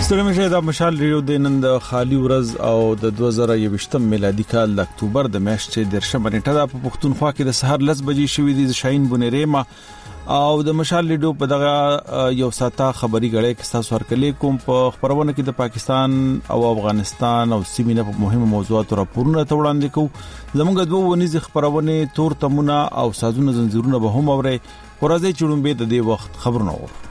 ستړي مشه د مشال ریډیو د نن د خالي ورځ او د 2021 میلادي کال د اکتوبر د میاشتې د شنبه نیټه په پښتونخوا کې د سحر 10 بجې شوې دي. شاهین بونریما او د مشال ریډیو په دغه یو ساته خبري غړې کې تاسو ورکلې کوم په خبرونه کې د پاکستان او افغانستان او سیمه په مهمه موضوعاتو راپورونه وړاندې کوو. زموږ دوه ونیز خبرونه تور تمونه او سازونه زنجیرونه به هم اوري. ورځي چړومبه د دې وخت خبرونه اورو.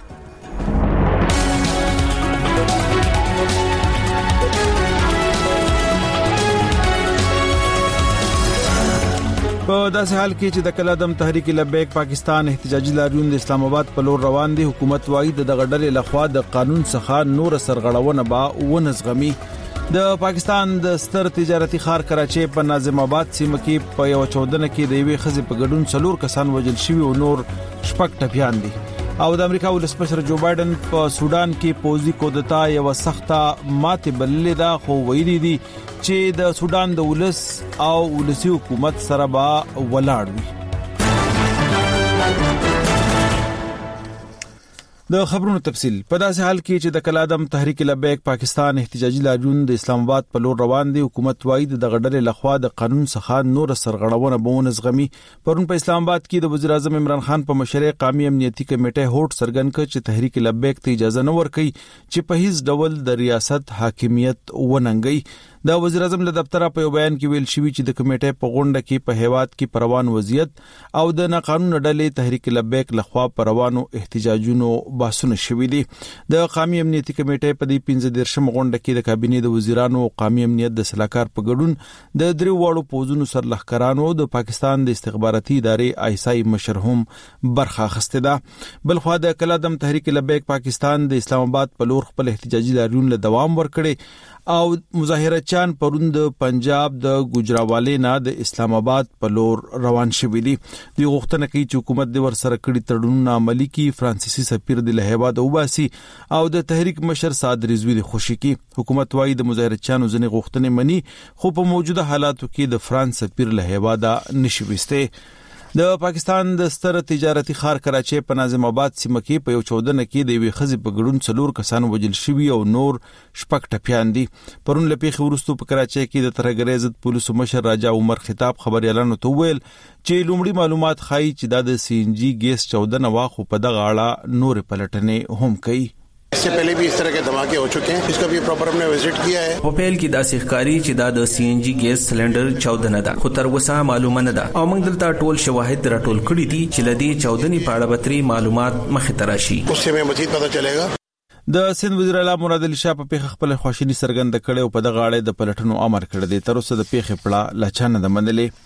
په داسې حال کې چې د کلادم تحریک لبیک پاکستان احتجاجي لاریون د اسلام آباد په لور روان دي، حکومت وايي د غډلې لخوا د قانون څخه نور سرغړونه به ونزغمي. د پاکستان د ستر تجارتي ښار کراچي په ناظم آباد سیمه کې په یو چودنه کې د یوې خزې په ګډون 4 کسان وژل شوي او نور شپږ ټپيان دي. او د امریکا ولسمشر جو بایدن په سودان کې پوزي کودتا یو سخته ماته بللې ده، خو ویلي دي چې د سودان د ولس او ولسی حکومت سره به ولاړ وي. د خبرونو تفصيل په داسې حال کې چې د کلادم تحریک لبیک پاکستان احتجاجي لاریون د اسلام آباد په لور روان دي، حکومت وايي د غډلې لخوا د قانون څخه نور سرغړونه به ونزغمي. پرون په اسلام آباد کې د وزیر اعظم عمران خان په مشرۍ قومي امنیتي کمیټه هوټ سرګن کړ چې تحریک لبیک ته اجازه نه ورکړي چې په هیڅ ډول د ریاست حاکمیت وننګي. د وزیر اعظم له دفتر په یو بیان کې ویل شوی چې د کمیټې په غونډه کې په هیواد کې پروان وضعیت او د ناقانون ډلې تحریک لبیک لخوا پروانو احتجاجونو باسونه شوی دي. د قومي امنیتي کمیټې په دې 15 غونډه کې د کابینې د وزیرانو او قومي امنیت د سلاکار په ګډون د درې وړو پوزونو سر لخکرانو د پاکستان د استخباراتي ادارې آیسای مشرهم برخه اخیسته ده. بلخو د کلادم تحریک لبیک پاکستان د اسلام آباد په لور خپل احتجاجي لاریون له دوام ورکړي او مظاهره چان پروند پنجاب د گجراوالي نه د اسلام آباد په لور روان شوي دي. د غوښتنه کوي چې حکومت د ورسره کړي تړونونه عملي کړي، فرانسیسي سفیر د لهیباد اوباسي او د تحریک مشر سعد رضوی د خوشي کړي. حکومت وايي د مظاهره چانو ځنې غوښتنې مني، خو په موجوده حالاتو کې د فرانس سفیر لهیباد نشي وسته. د پاکستان د ستر تجارتي ښار کراچي په ناظم آباد سیمه کې په یو چودنه کې د یوې خزې په ګډون 4 کسان وژل شوي او نور شپږ ټپيان دي. پرون لپیخ ورستو په کراچي کې د ترهګرۍ ضد پولیسو مشر راجا عمر خطاب خبريالانو ته ویل چې لومړی معلومات ښایي چې د سی ان جی ګیس چودنه واخو په دغه اړه نور پلټنې هم کوي. इससे पहले भी इस तरह के धमाके हो चुके हैं, इसका भी प्रॉपर हमने विजिट किया है. په پیل کې د سیخکاری چې د سی ان جی ګیس سلندر چودنه ده، خو تر اوسه معلومه نه ده او موږ دلته ټول شواهد راټول کړي دي چې لدی چودنې په اړه بتري معلومات مخې ته راشي. اس سے ہمیں مزید پتہ چلے گا. د سند وزیر اعلی مراد علي شاه په پیښه خپل خواشینی سرګند کړي او په دغه اړه د پلټنو امر کړی دی. تر اوسه د پیښې پړه لا چانه د منلې.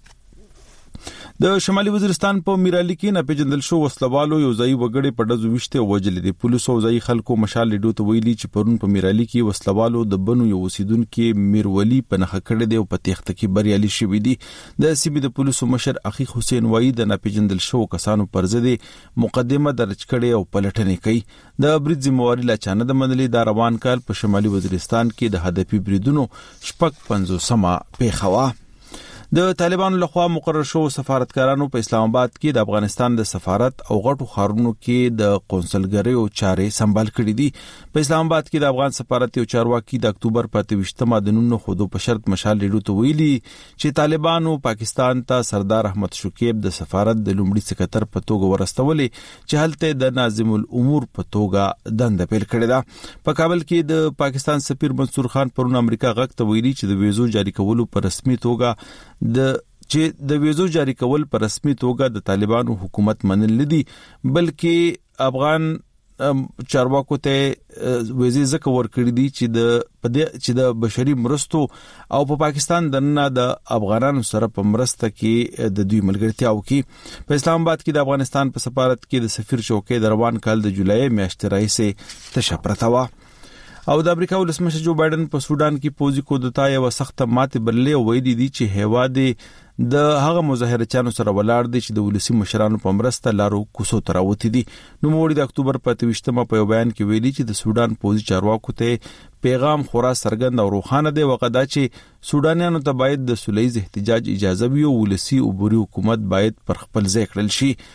د شمالي وزیرستان په میرالي کې ناپېژندل شو وسلوالو یو ځای وګړي په دزو وشته وجل دي. پولیسو ځای خلکو مشال لیدو ته ویلي چې پرون په میرالي کې وسلوالو د بنو یو اوسیدونکو میرولی په نخښه کړي دی او په تخته کې بریالي شوی دي. د سیمې د پولیسو مشر اخی حسین وای د ناپېژندل شو کسانو پر ضد مقدمه درج کړي او پلټنې کوي. د برید ذمہواری لا چانه د منلې د روان کال په شمالي وزیرستان کې د هدفي بریدونو شپږ 50 پیښوا. د طالبانو لخوا مقرر شو سفارتکارانو په اسلام آباد کې د افغانستان د سفارت او غټو خارونو کې د قونسلګری او چارې سمبال کړې دي. په اسلام آباد کې د افغان سفارت یو چارواکي د اکتوبر 28 د خودو په شرط مشال لیدو ته ویلي چې طالبانو پاکستان ته سردار احمد شکیب د سفارت د لومړي سکرټر په توګه ورستولې چې هلته د ناظم الامور په توګه دنده پیل کړې ده. په کابل کې د پاکستان سفیر منصور خان پرون امریکا غږ ته ویلي چې د ویزو جاری کولو په رسمي توګه د ویزو جاری کول په رسمي توګه د طالبانو حکومت منل لدی، بلکې افغان چارواکو ته ویزې زکه ورکړي دي چې د بشري مرستو او په پاکستان دنه د افغانانو سره په مرسته کې د دوی ملګرتیا وکړي. په اسلام آباد کې د افغانستان په سفارت کې د سفیر چوکۍ د روان کال د جولای میاشتې راهیسې تشه پرته وه. او د امریکا ولسمشر جو بایدن په سودان کې پوزي کودتا یو سخت ماته بللې او ویلي دي چې هیواد د هغه مظاهره چانو سره ولاړ دي چې د ولسی مشرانو په مرسته لارو کوسو تراوتی دي. نو موږ د اکتوبر 28 په بیان کې ویلي چې د سودان پوزي چارواکو ته پیغام خورا سرګند او روخانه دی وقدا چې سودانیانو ته باید د سولهییز احتجاج اجازه وي او ولسی عبوري حکومت باید پر خپل ځای کړل شي.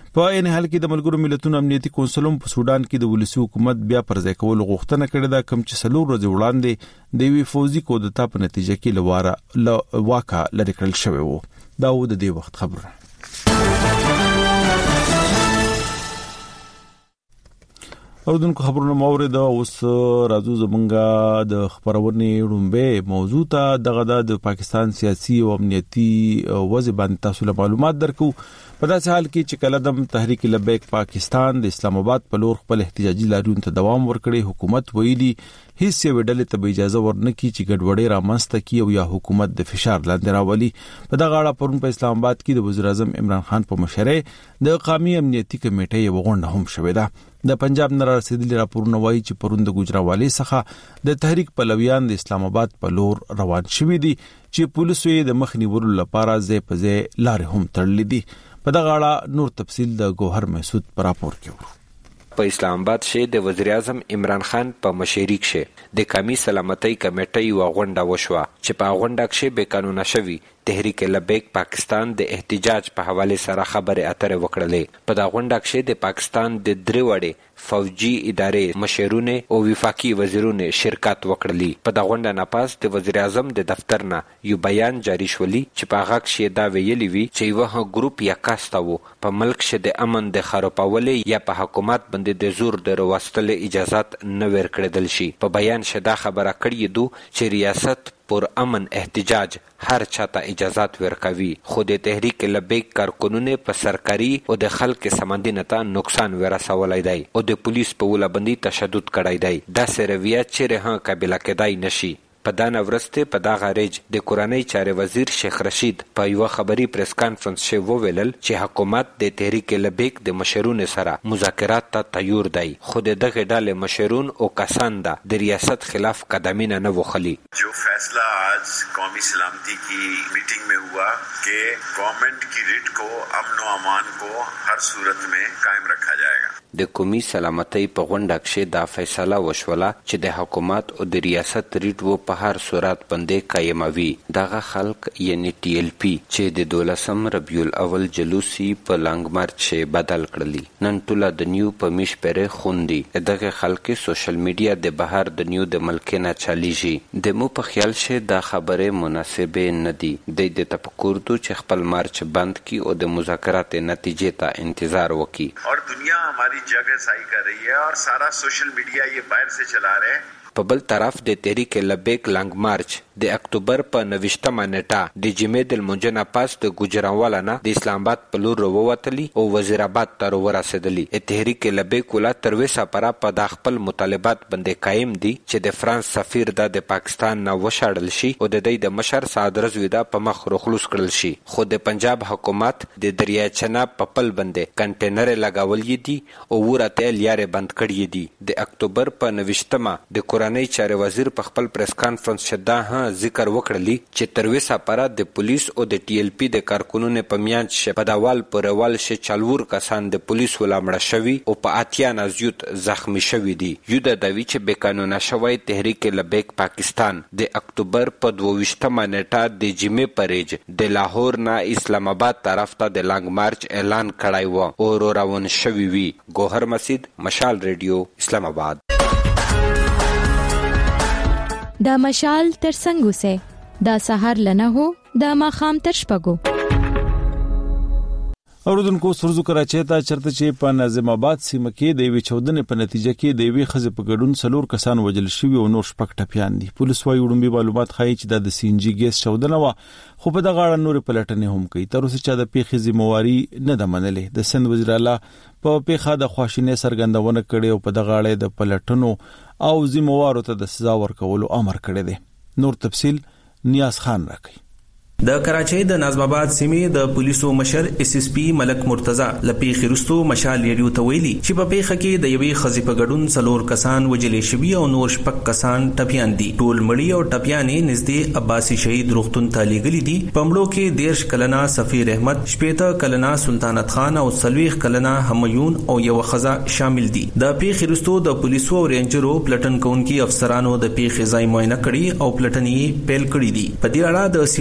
په ان حال کې د ملګرو ملتونو امنیتي کونسل په سودان کې د ولسی حکومت بیا پرځای کول غوښتنه کړې ده، کوم چې 4 ورځې وړاندې د وی فوزي کودتا په نتیجه کې واقع لري کړل شوی وو. دا و د دې وخت خبره. اوردونکو خبرونه مورید اوس راځو زمونږه د خبرونې رومبه موضوع ته. دغه د پاکستان سیاسي او امنیتي وضع باندې تاسو له معلومات درکو. په داسې حال کې چې کله د تحریک لبیک پاکستان د اسلام آباد په لور خپل احتجاجي لاریون ته دوام ورکړي، حکومت ویلي هیڅ یو ډلې ته اجازه ورنکړي چې ګډوډي رامنځته کړي او یا حکومت د فشار لاندې راولي. په دغه اړه پرون په اسلام آباد کې د وزیر اعظم عمران خان په مشرۍ د قومي امنیتي کمیټې یو غونډه هم شوې ده. د پنجاب نه رسیدلي راپورونه وایي چې پرون د ګوجراوالي څخه د تحریک پلویان د اسلام آباد په لور روان شوي دي چې پولیسو یې د مخ نیولو لپاره ځای په ځای لارې هم تړلې دي. په دغه اړه نور تفصیل د گوهر محسود پر راپور کې ورو. په اسلام آباد کې د وزیر اعظم عمران خان په مشرۍ کې د قومي سلامتۍ کمیټې یو غونډه وشوه چې په غونډه کې به قانون شوی تحریک لبیک پاکستان د احتجاج په حواله سره خبرې اترې وکړلې. په دا غونډه کې د پاکستان د 3 وړې فوجي ادارې مشرونه او وفاقي وزیرونه شرکت وکړلې. په دا غونډه نه پاس د وزیر اعظم د دفتر نه یو بیان جاری شولي چې په هغه کې دا ویلي وی چې یو ګروپ یا کاستاو په ملک کې د امن د خرابولې یا په حکومت باندې د زور د وروستل اجازهات نه ورکړل شي. په بیان شدا خبره کړې دو چې ریاست پر امن احتجاج هر چاته اجازات ورکوي، خو د تحریک لبیک کارکونونه په سرکاري او د خلک سمندینه ته نقصان ورسولای دی او د پولیس په ولبندي تشدد کړای دی. دا سرویه چې راه قابل کېدای نشي. په دانه ورسته په دغه ریج د کورنۍ چارې وزیر شیخ رشید په یو خبري پریس کانفرنس کې وویل چې حکومت د تحریک لبیک د مشرونو سره مذاکرات ته تیار دی، خو دغه ډلې مشرون او کسان د ریاست خلاف قدمونه نه وخلي. جو فیصلہ آج قومی سلامتی کی میٹنگ میں ہوا کہ گورنمنٹ کی ریٹ کو امن و امان کو ہر صورت میں قائم رکھا جائے گا. د قومي سلامتۍ په غونډه کې دا فیصله وشوله چې د حکومت او د ریاست ریټ و په هر صورت باندې قائموي. دغه خلک یعنی ټي ال پی چې د 12 ربیع الاول جلوسي په لانګ مارچ بدل کړلی، نن ټول د نیو په میش پرې خوندي. دغه خلک سوشل میډیا د بهر د نیو د ملکینه چالیږي. د مو په خیال شه دا خبره مناسبه نه دي. د تفکر تو چې خپل مارچ بند کی او د مذاکرات نتیجې ته انتظار وکي. اور دنیا ہماری جگہ صحیح کر رہی ہے اور سارا سوشل میڈیا یہ باہر سے چلا رہے ہیں. په بل طرف د تحریک لبیک لانګ مارچ د اکتوبر په 29مه نیټه د جمعې د لمونځ نه پاس د ګوجرانوالا نه د اسلام آباد په لور ووتلی او وزیر آباد ته ورسېدلی. تحریک لبیک ولا تر وسه پر په د خپل مطالبات باندې قائم دي چې د فرانس سفیر د پاکستان نه وشاړل شي او د د مشر سعد رضوی د په مخ خلوص کړل شي. خو د پنجاب حکومت د دریای چناب په پل باندې کنټینر لګاولې دي او ورته لارې بند کړې دي. د اکتوبر په 29مه د کورنۍ چارې وزیر په خپل پریس کانفرنس شدا ذکر وکړلی چې تر وسه پر د پولیس او د ټي ال پی د کارکونونو په میانج شپداوال پرول ش 4 کسان د پولیس ولامړ شوی او په اتیا نزیوت زخمی شوی دي. یو د دوی چې به قانون شوی تحریک لبیک پاکستان د اکتوبر په 22مه نیټه د جمعې پرېج د لاهور نه اسلام آباد طرف ته د لانګ مارچ اعلان کړای و او روان شوی وی. گوهر مسید، مشال ریډیو، اسلام آباد. دا مشال تر څنګه سه دا سحر لنه هو دا ماخام تر شپګو. اوردونکو سرزو کراچۍ ته چرته چې په نظم آباد سیمه کې د وی چودنې په نتیجه کې د وی خزه په ګډون 4 کسان وژل شوی او نور شپږ ټپیان دي. پولیس وايي وړاندې معلومات ښایي چې د سی ان جی ګیس چودنه و، خو په دغه اړه نور پلټنې هم کوي. تر اوسه چې د پیښې ذمہواری نه ده منلې. د سند وزیر اعلی په پیښه د خواشینۍ سرګندونه کړې او په دغه اړه د پلټنو او ذمہوارو ته د سزا ورکولو امر کړی دی. نور تفصیل نیاز خان راکړي. د کراچۍ د نظم آباد سیمې د پولیسو مشر اس اس پی ملک مرتضی لپی خرستو مشال ریډیو ته ویلي چې په پیښه کې د یوې خزې په ګډون 4 کسان وجلې شوي او نور شپږ کسان ټپیان دي. ټول مړي او ټپیانې نږدې عباسي شهید روغتون ته لیږلي دي. په مړو کې 13 کلنه سفیر احمد، 15 کلنه سلطنت خان او 40 کلنه همایون او یو خزه شامل دي. د پیښې خرستو د پولیسو او رینجرو پلټن کوونکي افسرانو د پیښې ځای معاینه کړي او پلټنې پیل کړې دي. په دې اړه د سی ټي ډي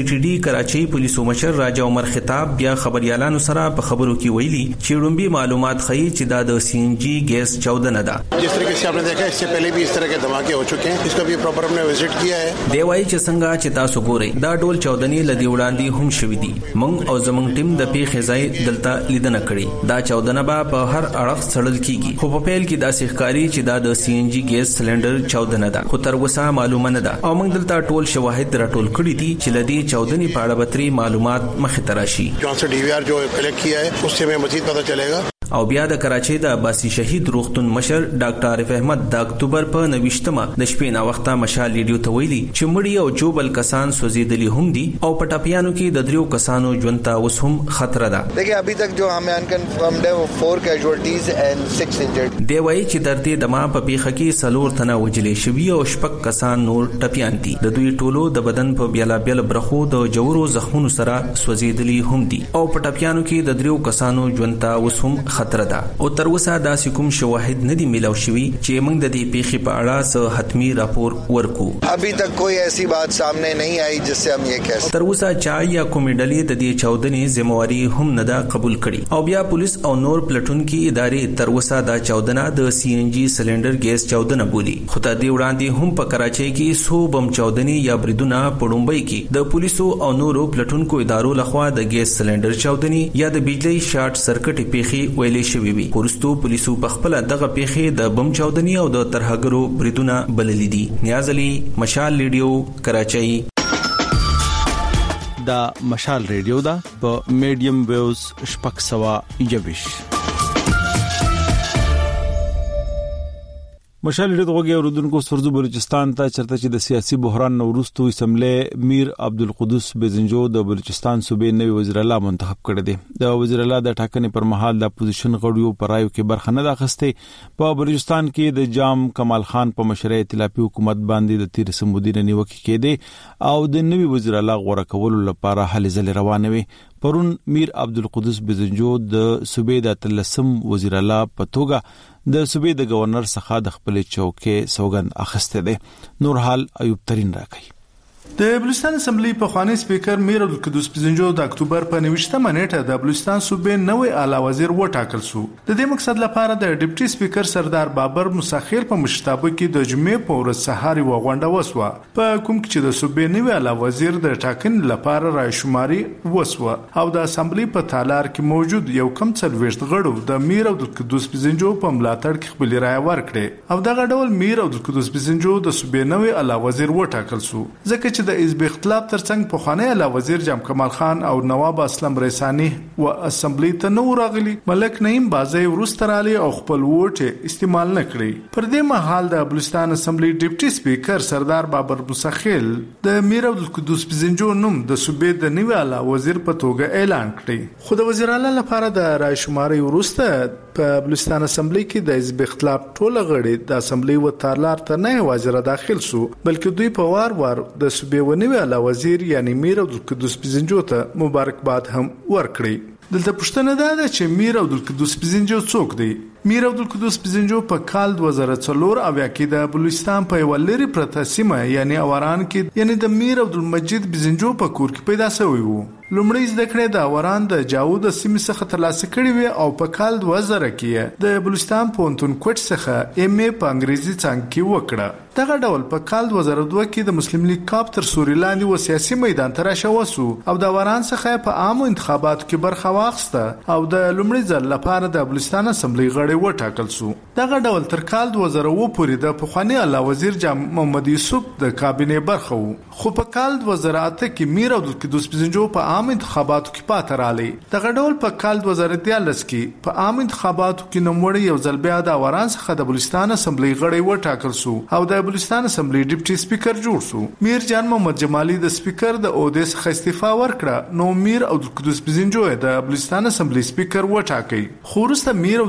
کراچۍ پولیسو مشر راجا عمر خطاب بیا خبريالانو سره په خبرو کې ویلي چې ډومبي معلومات ښيي چې دا د سی ان جی ګیس چاودنه ده. जिस तरीके से आपने देखा इससे पहले भी इस तरह के धमाके हो चुके हैं, इसका भी प्रॉपर हमने विजिट किया है. دی وايي چې څنګه چې تاسو ګورئ دا ډول چاودنې لدی وړاندې هم شوې دي. مونږ او زمونږ ټیم د پیښې ځای دلته لیدنه کړې. دا چاودنه به په هر اړخ سړل کیږي, خو په پیل کې دا ښکاري چې دا د سی ان جی ګیس سلندر چاودنه ده, خو تر اوسه معلومه نه ده او موږ دلته ټول شواهد راټول کړي دي چې لدی چاودنې په اړه بتري معلومات مخې ته راشي. जहाँ से DVR जो कलेक्ट किया है उससे हमें मजीद पता चलेगा. او بیا د کراچۍ د عباسي شهید روغتون مشر ډاکټر عارف احمد د اکتوبر په 29مه د شپې نا وخته مشال ریډیو ته ویلي چې مړی او جوبل کسان سوځیدلی هم دي او په ټاپیانو کې د دریو کسانو ژوند ته اوس هم خطر ده. देखिए अभी तक जो हमें अनकन्फर्म्ड है वो 4 कैजुअल्टीज एंड 6 इंजर्ड. دی وايي چې د دې دمه په پیښه کې سلور تنه وجلې شوی او شپږ کسان نور ټپیان دي. د دوی ټولو د بدن په بیلا بیل برخو د جوړو زخمونو سره سوځیدلی هم دي او په ټپیانو کې د دریو کسانو ژوند ته اوس هم خطر ده. او تر اوسه داسې کوم شواهد نه دي ملاو شوي چې موږ د دې پیښې په اړه څه حتمی راپور ورکو. अभी तक कोई ऐसी बात सामने नहीं आई जिससे हम ये कह सकें. تر اوسه چا یا کومې ډلې د دې چاودنې ذمہواری هم نه ده قبول کړي او بیا پولیس او نور پلټون کې ادارې تر اوسه دا چاودنه د سی ان جی سلندر ګیس چاودنه بولی. خو تر دې وړاندې هم په کراچۍ کې سو بم چاودنې یا بریدونه په ډومبۍ کې د پولیسو او نورو پلټونکو ادارو لخوا د ګیس سلندر چاودنې یا د بجلی شارټ سرکټ پیښې ویلې شوې وي. ورستو پولیسو په خپل دغه پیښې د بم چاودنې او د ترهګرو بریدونه بللې دي. نیاز علي، مشال ریډیو، کراچۍ. دا مشال ریډیو دا په میډیم ویوز شپږ سوه یویش. مشال ریډیو غوږی اوریدونکو سرزو بلوچستان ته چرته چې د سیاسي بحران نورستو اسمبلی میر عبدالقدوس بزنجو د بلوچستان صوبې نوی وزیر اعلی منتخب کړی دی. د وزیر اعلی د ټاکنې پر مهال د اپوزیشن غړیو پر رایو کې برخه نه اخیسته. په بلوچستان کې د جام کمال خان په مشرۍ ائتلافي حکومت باندې د تیر سمودین نیوکه کېده او د نوی وزیر اعلی غوړه کولو لپاره هلې ځلې روانه وي. پرون میر عبدالقدوس بزنجو د صوبې د تلسم وزیر اعلی په توګه د صوبې د گورنر څخه د خپل چوکۍ سوګند اخیسته ده. نور حال ایوب ترين راکړي. د بلوچستان اسمبلی په خوانی سپیکر میر عبدالقدوس بزنجو د اکتوبر په 29مه نیټه د بلوچستان صوبې نوې اعلی وزیر وټاکل شو. د دې مقصد لپاره د ډیپټي سپیکر سردار بابر مساخیل په مشرتابه کې د جمعې په ورځ سهار یو غونډه وسوه په کوم کې چې د صوبې نوې اعلی وزیر د ټاکنې لپاره رایشماري وسوه او د اسمبلی په تالار کې موجود یو کم 40 غړو د میر عبدالقدوس بزنجو په ملاتړ کې خپل رائے ورکړه او دغه ډول میر عبدالقدوس بزنجو د صوبې نوې اعلی وزیر وټاکل شو. ځکه چې د حزب اختلاف ترڅنګ په خوانی اعلی وزیر جام کمال خان او نواب اسلم ریسانی و اسمبلی ته نو راغلی. ملک نعیم بازی ورسترالی او خپل ووټ استعمال نکړي. پر دې مهال د بلوچستان اسمبلی ډیپټي سپیکر سردار بابر مساخیل د میر عبدالقدوس بزنجو نوم د صوبې د نوي اعلی وزیر په توګه اعلان کړی. خو د وزیر اعلی لپاره د رای شماري ورسته په بلوچستان اسمبلی کې د حزب اختلاف ټول غړي د اسمبلی و تالار ته نه وزیر داخل شو بلکې دوی په وار د صوبې ونیو اعلی وزیر یعنی میر عبدالقدوس بزنجو ته مبارکباد هم ورکړي. دلته پوښتنه ده چې میر عبدالقدوس بزنجو څوک دی؟ میر عبدالقدوس بزنجو په کال 2004 اویا کې د بلوچستان په یو لري پرته سیمه یعنی اوران کې یعنی د میر عبدالمجید بزنجو په کور کې پیدا شوی وو. لومړی زده کړې د اوران د جاود سیمې څخه ترلاسه کړې وې او په کال 2000 کې د بلوچستان پونتون کوټ څخه ایم ای په انګریزي څانګه کې وکړه. دغه ډول په کال 2002 کې د مسلم لیگ کاپ تر سوري لاندې و سیاسي میدان ته راشوسو او د اوران څخه په عامو انتخاباتو کې برخه واخیسته او د لومړي ځل لپاره د بلوچستان اسمبلی غړی وټاکل شو. دغه ډول تر کال 2000 پورې د پخوانی اعلی وزیر جام محمد یوسف د کابینه برخه وو. خو په کال 2008 کې میر عبدالقدوس بزنجو په عام انتخاباتو کې پاتې رالی. دغه ډول په کال 2013 کې په عام انتخاباتو کې نوموړی یو ځل بیا د اوران څخه د بلوچستان اسمبلی غړی وټاکل شو او د بلوچستان اسمبلی ډیپټي سپیکر جوړ شو. میر جان محمد جمالی د سپیکر د عہدې څخه استعفا ورکړه. نو میر عبدالقدوس بزنجو د بلوچستان اسمبلی سپیکر وټاکي. خو وروسته میر عبدالقدوس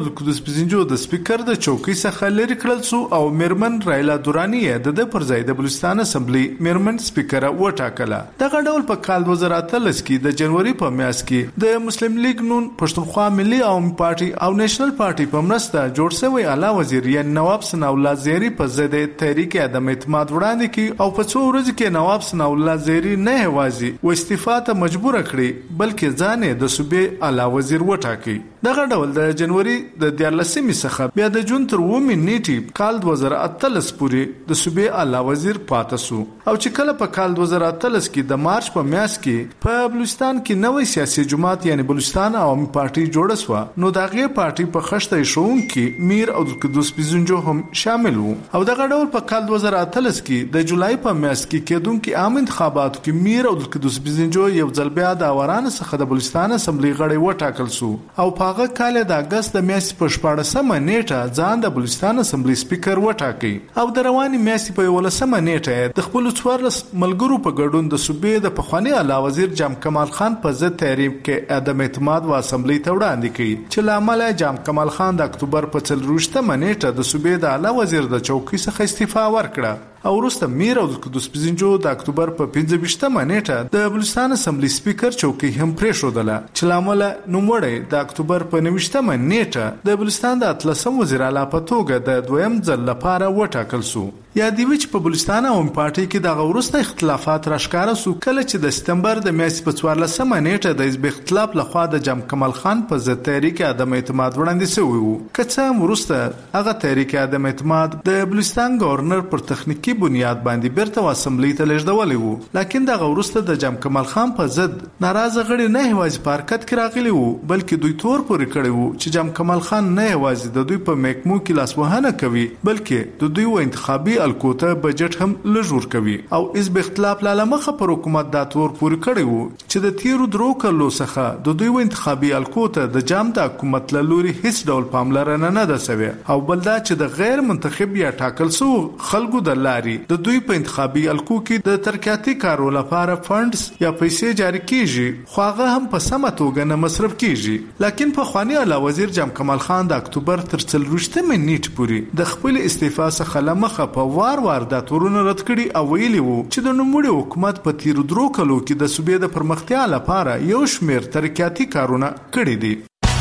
255 د سپیکر د چوکۍ څخه لري کړل شو او میرمن رایلا دورانی د پر ځای د بلوچستان اسمبلی میرمن سپیکر وټاکله. دغه ډول په کال 2013 کې د جنوري په میاشت کې د مسلم لیگ نون پښتونخوا ملي عوامي پارټي او نېشنل پارټي په مرسته جوړ شوی اعلی وزیر یعنی نواب ثناء الله زیری په ضد تحریک عدم اعتماد وړاندې کی او په څو ورځې کې نواب ثناء الله زیری نه هوازي و استعفا ته مجبور کړی بلکې ځان د صوبې اعلی وزیر وټاکي. دغه ډول د جنوري د 14 څخه بیا د جون تر 9 نیټې کال 2013 پورې د صوبې اعلی وزیر پاتې شو او چې کله په کال 2013 کې د مارچ په میاشت کې په بلوچستان کې نوې سیاسي جماعت یعنی بلوچستان عوامي پارټي جوړه شو نو دغه پارټي په خشته شون کې میر عبدالقدوس بزنجو هم شامل وو او دغه ډول په کال 2013 کې د جولای په میاشت کې کېدونکو عام انتخاباتو کې میر عبدالقدوس بزنجو یو ځل بیا د اوران څخه د بلوچستان اسمبلی غړی وټاکل شو او په هغه کال د اگست د میاشتې په 14مه نیټه ځان د بلوچستان اسمبلی سپیکر وټاکي او د رواني میاشتې په 11مه نیټه د خپل څوارلس ملګرو په ګډون د صوبې د پخوانی اعلی وزیر جام کمال خان په ضد تحریک کې عدم اعتماد و اسمبلی ته وړاندې کړي چې لامل جام کمال خان د اکتوبر په 24مه نیټه د صوبې د اعلی وزیر د چوکۍ څخه استعفا ورکړه او وروسته میر عبدالقدوس بزنجو د اکتوبر په 25مه نیټه د بلوچستان اسمبلی سپیکر چوکۍ هم پریښودله چې لامل نوموړی د اکتوبر په 29مه نیټه د بلوچستان د 13م وزیر اعلی په توګه د دویم ځل لپاره وټاکل شو. یا دی چې په بلوچستان عوامي پارټي کې د غورسته اختلافات راښکاره سو کله چې د سپتمبر د میاشتې په 14مه نیټه د حزب اختلاف لخوا د جام کمال خان په ضد تحریک عدم اعتماد وړاندې شوی وو. که څه هم وروسته هغه تحریک عدم اعتماد د بلوچستان گورنر پر تخنیکی بنیاد باندې بیرته اسمبلی ته لیږدولی وو لکن د غورسته د جام کمال خان په ضد ناراضه غړي نه هوازي په حرکت کې راغلي وو بلکې دوی تور پورې کړی وو چې جام کمال خان نه هوازي د دوی په محکمو کې لاسوهنه کوي بلکې د دوی و انتخابي الکوته بجټ هم لږ ورکوي او حزب اختلاف لاله مخه پر حکومت دا تور پورې کړی وو چې د تیرو درو کلو څخه د دوی و انتخابي الکوته د جام د حکومت له لوري هیڅ ډول پاملرنه نه ده شوې او بل دا چې د غیر منتخب یا ټاکل شو خلکو د لاري د دوی په انتخابي الکو کې د ترقیاتي کارو لپاره فندز یا پیسې جاری کیږي خو هغه هم په سمه توګه نه مصرف کیږي. لکن په خوانی اعلی وزیر جام کمال خان د اکتوبر تر 30مه نیټه پورې د خپل استعفا څخه لمخه په وار دا تورونه رد کړي او ویلي وو چې د نوموړي حکومت په تیرو درو کلو کې د صوبې د پرمختیا لپاره یو شمېر ترقیاتي کارونه کړي دي.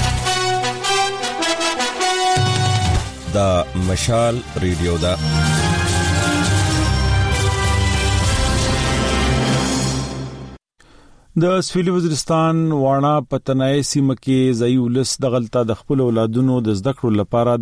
دا مشال ریډیو دا د سویلي وزیرستان وانا پتنای سیمه کې ځای ولس د غلطه د خپل اولادونو د زده کړو لپاره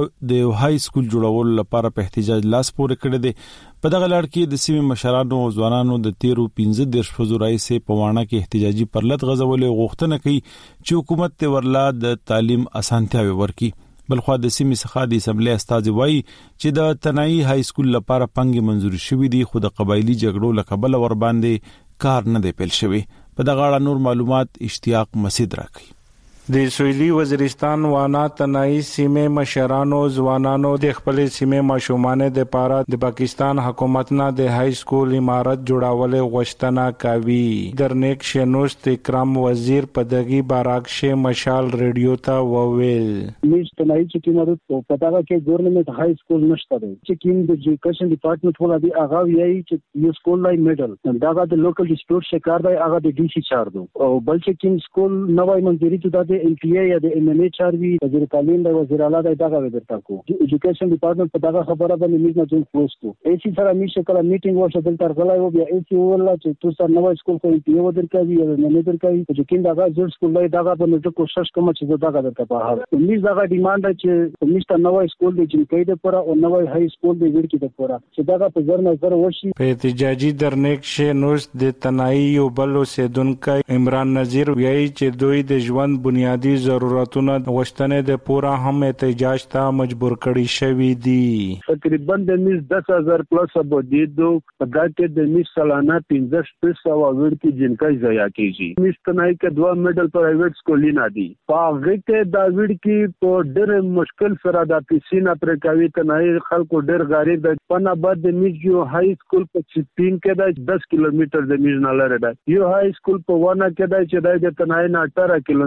د های سکول جوړولو لپاره په احتجاج لاس پورې کړی دی. په دغه لړ کې د سیمې مشرانو او ځوانانو د 13 فزورای سه په وانا کې احتجاجي پرلط غزولې غوښتنه کوي چې حکومت ته ورلا د تعلیم اسانتیاوي ورکړي. بلخو د سیمې څخه د اسمبلی استاد وایي چې د تنای های سکول لپاره پنګ منزور شوې دي خو د قبایلی جګړو لکبل ور باندې کار نه دی پیل شوی. په دغه اړه نور معلومات اشتیاق مسعود راکړي. د سویلي وزیرستان وانا تنای سیمه مشرانو ځوانانو د خپل سیمه ماشومانه د پاره د پاکستان حکومت نه د های سکول امارت جوړولې غوښتنه کوي. درنیک شنوست اکرام وزیر په دغه بارکشه مشال ریډیو ته وویل میز تنای چې کیمرت په دغه کې ګورنمنت های سکول نشته دی چې کیم د ایجوکیشن ډپارټمنټ ولا دی هغه یی چې یو سکول لای میډل دغه د لوکل ډسپیوټ شکار دی هغه د ډي سي چار دو او بل چې کیم سکول نوای منځري ته د ام پی ای یا د ام ام ای چاروي وزیر تعلیم د وزیر اعلی د دغه ورته کو ایجوکیشن ډپارټمنټ په دغه خبره باندې میز نه جون کلوز کو ای سی سره میشه کله میټینګ ورشه دل تر غلای او بیا ای سی ولا چې تاسو نوای سکول کو ام پی ای ودر کوي یا نه ودر کوي چې کیم دغه جوړ سکول لای دغه باندې کوشش کوم چې دغه درته په حال میز دغه ډیماند چې میز ته نوای سکول دی چې کېده پر او نوای های سکول دی ورکی د پورا چې دغه په زر نظر وشي. په احتجاجي درنیک شنوس د تنای یو بل اوسیدونکو عمران نذیر وایي چې دوی د ژوند بنیادی ضرورتونه غوښتنې د پورا هم احتجاج ته مجبور کړي شوی دي. تقریبا د میز 10000 پلس ابودیدو په دغه د میز سالانه 15% ورکی جنکای ضایع کیږي. میز تنای کې دوه میډل پرایویټ سکولونه دي په هغه کې دا ورکی په ډېر مشکل سره د پیسینه پر کوي تنای خلکو ډېر غریب د پنه بعد د میز یو های سکول په چپین کې د 10 کیلومتر د میز نه لري دا یو های سکول په ونه کې د چې د تنای نه 18 کیلومتر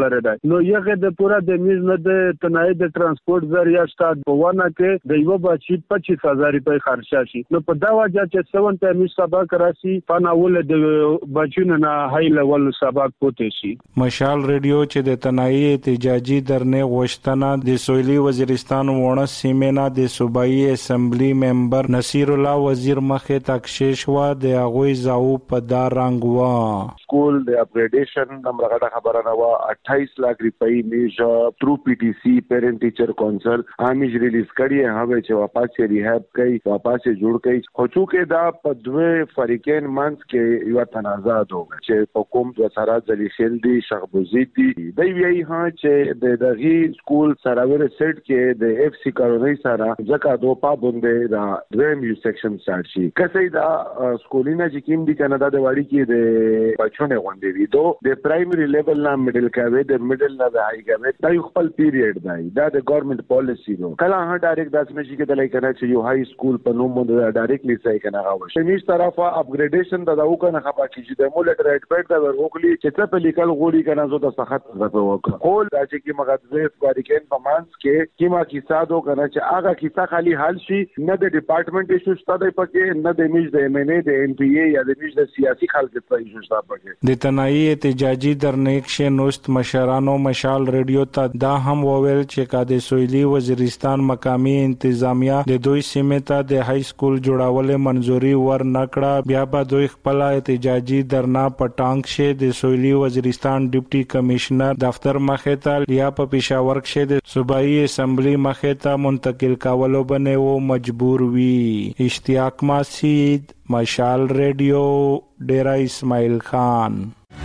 خبره ده. نو یغه د پورا د میز نه د تنای د ترانسپورت ذریعہ سٹارټ بوونه کې د یو بچی 25000 روپۍ خرچ شي. نو په دا وجه چې 7 میز سبق راسي پناول د بچونه نه های لیول سبق پوتې شي. مشال ریډیو چې د تنای احتجاجي درنه غوښتنه د سویلي وزیرستان وونه سیمه د صوبایي اسمبلی ممبر نصیر الله وزیر مخه تکشیش وا د هغه زاو په دار رنگ وا سکول د اپګریډیشن نمبرغه خبره نه وا 28 لک روپۍ میج تھرو پی ټی سی پیرنٹ ټیچر کونسل امیج ریلیز کړي هغه چې واپس ریهاب کوي واپس جوړ کوي خو چې دا په دوه فریقین منځ کې یو تنازع دوه چې حکومت د سره ځلې خل دي شخبوزید دي دی وی ها چې د دغه سکول سراور سیټ کې د اف سی کارونې سره ځکه دوه پابندې دا دریم یو سیکشن سټارټ شي کسې دا سکولینه چې کیم دي کنه دا د واړی کې د بچونه غونډې وي دوه د پرایمري لیول نه میډل کاوي د میډل نه د هاي کاوي دا یو خپل پیریډ دی دا د ګورنمنت پالیسی نو کله ها ډایرکټ داس نشي کې د لای کنه چې یو هاي سکول په نوم باندې ډایرکټلی ځای کنه غواړي شمیش طرفه اپګریډیشن دا و کنه خپل چې د مولټ رائټ پټ دا ورغلی چې څه په لیکل غوړي کنه زو د سخت غوړ وکړه خو دا چې کی مغازه فاریکین په مانس کې کیما کیسه دو کنه چې هغه کیسه خالی حل شي نه د ډپارټمنٹ ایشو ستاسو پکې نه د میج د MNA د MPA یا د میج د سیاسي خلکو په ایشو ستاسو پکې د تنای احتجاجي درنیک شه نوست مشرانو مشال ریډیو ته دا هم وویل چې کاده سویلي وزیرستان مقامی انتظامیه د دوی سیمه ته د های سکول جوړاولې منزوري ور نکړه بیا به دوی خپل احتجاجي درنا پټانګ شه د سویلي وزیرستان ډیپټي کمشنر دفتر مخه ته یا په پېښور کې د صوبایي اسمبلی مخه ته منتقل کولو باندې و مجبور وی. اشتیاق ماسید مشال ریډیو ډیرا اسماعیل خان.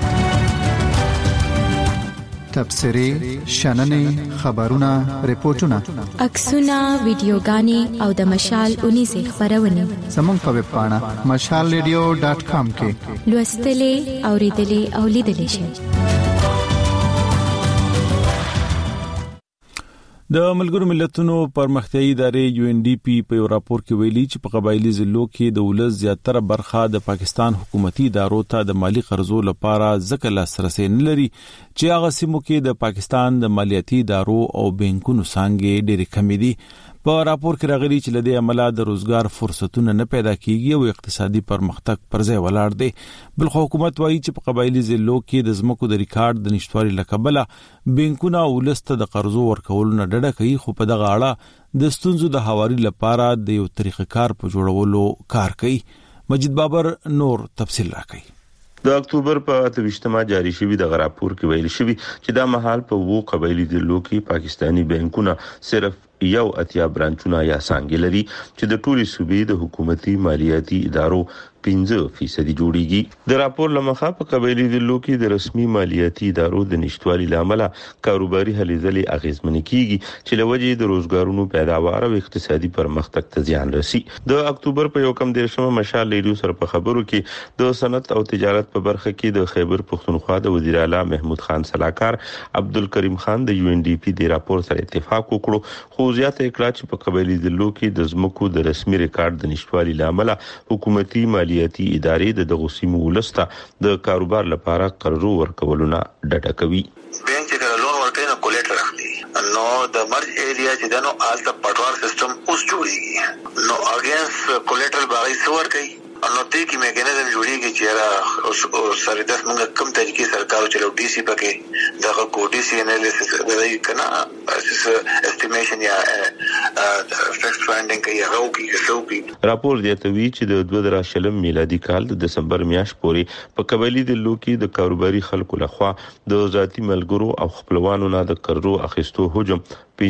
تبصرې شننې خبرونه ریپورتونه عکسونه ویډیوګانې او د مشال 19 خبرونه زموږ په ویب پاڼه mashalradio.com کې لوستلې اوریدلې او لیدلې شئ. د ملګرو ملتونو پرمختیایي ادارې UNDP په یو راپور کې ویلي چې په قبایلی ضلعو کې د ولس زیاتره برخه د پاکستان حکومتي ادارو ته د مالی قرضو لپاره ځکه لاسرسي نه لري چې هغه سیمو کې د پاکستان د مالیاتي ادارو او بانکونو څنګه ډېر کم دي. په راپور کې راغلي چې لدې عمله د روزګار فرصتونه نه پیدا کیږي او اقتصادي پرمختګ پر ځای ولاړ دی. بل حکومت وایي چې په قبایلی ضلعو کې د ځمکو د ریکارډ د نشټوالي لکبله بانکونه ولسته د قرضو ورکولو نه ډډه کوي خو په دغه اړه د ستونزو د حواري لپاره د یو طریقه کار په جوړولو کار کوي. مجید بابر نور تفصیل راکوي. د اکتوبر په 28 جاری شوی د راپور کې ویل شوی چې دا مهال په وو قبایلی ضلعو کې پاکستانی بانکونه صرف یو اتیا برانچونه یا څنګه لري چې د ټولي صوبې د حکومتي مالیاتي ادارو 15% جوړیږي. د راپور لمخه په قبایلی ضلعو کې د رسمي مالیاتي ادارو د نشټوالي لامل کاروباري هلې ځلې اغیزمن کیږي چې لوجې د روزګارونو پیداوار او اقتصادي پرمختګ ته زیان رسي. د اکتوبر په 1 مشال ریډیو سره په خبرو کې د صنعت او تجارت په برخه کې د خیبر پختونخوا د وزیر اعلی محمود خان صلاحکار عبدالکریم خان د UNDP د راپور سره اتفاق وکړو خو زیاته کړه چې په قبایلی ضلعو کې د ځمکو د رسمي ریکارډ د نشټوالي لامل حکومتي مالیاتي ادارې د دغه سیمو ولسته د کاروبار لپاره قرضو ورکولو نه ډډه کوي. بینک چې لون ورکړي نو کولیټر اخلي نو د مرج ایریا چې دنو آل د پټوار سیستم اوس جوړیږي نو اگینس کولیټر باغی سور کوي نو دې کې میکانیزم جوړیږي چې را اوس سره د څنګه کم طریقې سرکار چلو ډي سي پکې دغه کوډي سي انالیسس غوړي کنه استیمیشن یا فیکس فایندینګ کوي هغه کې راپور دی ته وی چې د 2020 میلادي کال د دسمبر میاشت پورې په قبایلی ضلعو کې د کاروباري خلکو لخوا د ذاتی ملګرو او خپلوانو نه د قرضو اخیستو حجم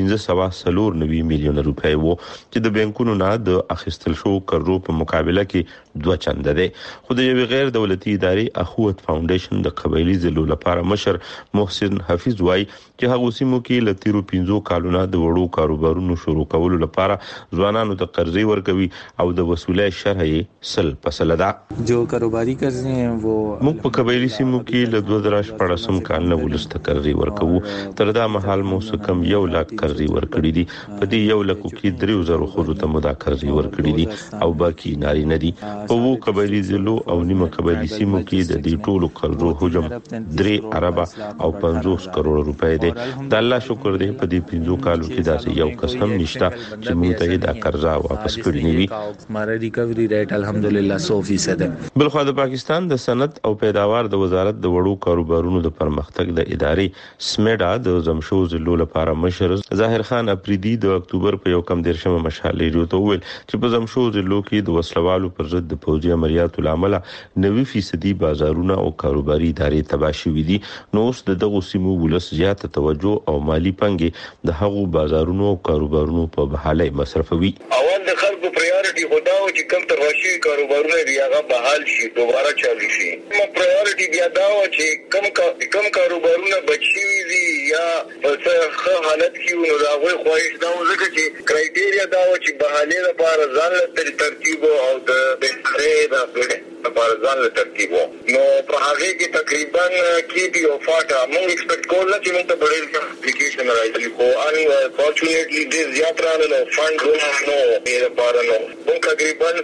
15.4 میلیون روپۍ وو چې د بانکونو نه د اخیستل شو قرضو په مقابله کې 2 چنده ده. خو د یو غیر دولتي ادارې اخوت فاونډیشن د قبایلی ضلعو لپاره مشر محسن حفیظ وای چې هغه سیمو کې لتیرو 15 کالونه د وړو کاروبارونو شروع ورکولو لپاره ځوانانو ته قرضې ورکوي او د وصولۍ شرح یې 100% ده. جو کاروباری قرضې ہیں وہ موږ په قبایلی سیمو کې له 2014 کال نه ولسته قرضې ورکوو. تر دا مهال مو کم 1 لک قرضې ورکړي دي. په دې 1 لک کې 3000 خورو ته مو دا قرضې ورکړي دي او باقي ناري نه دي. په وو قبایلی ضلعو او نیمه قبایلی سیمو کې د دې ټولو قرضو حجم 3 ارب او 50 کروڑ روپے دی. د الله شکر دی په دې 5 کالو کې داسې یو کس هم نشته چې موږ ته دا قرضه واپس کړی نه وي. ہمارا ریکوری ریټ الحمدلله 100% ده. بلخو د پاکستان د صنعت او پیداوار د وزارت د وړو کاروبارونو د پرمختګ د ادارې سمیډا د زمشو ضلع لپاره مشر ظاهر خان اپریدي د اکتوبر په 1 مشال ریډیو ته ویل چې په زمشو ضلع کې د وسلوالو پر ضد د پوځي عملیاتو لامل 90% بازارونه او کاروباري ادارې تباه شوې دي. نو اوس دغه سیمو ولس زیاته توجه او مالی پنګي د هغو بازارونو او کاروبارونو په بحالي مصرفوي. اول د خلکو پرایورټي خدا او چې کم ترشي کاروبارونه دی هغه بحال شي دوباره چالو شي. نو پرایورټي بیا دا و چې کم کاروبارونه بچي دي یا په ښه حالت کې نو دا غوي خواهش دا وزګه چې کرایټیریا دا و چې بحالي لپاره ځان له ترتیب او د بهتري د لپاره ځان له ترتیب نو په هغه کې تقریبا کې دی او فاټا موږ ایکسپیکټ کوله چې موږ ته ډېر اپلیکیشن راځي خو ان فورچونټلی دې زیاتره نه فند نو لپاره نو موږ تقریبا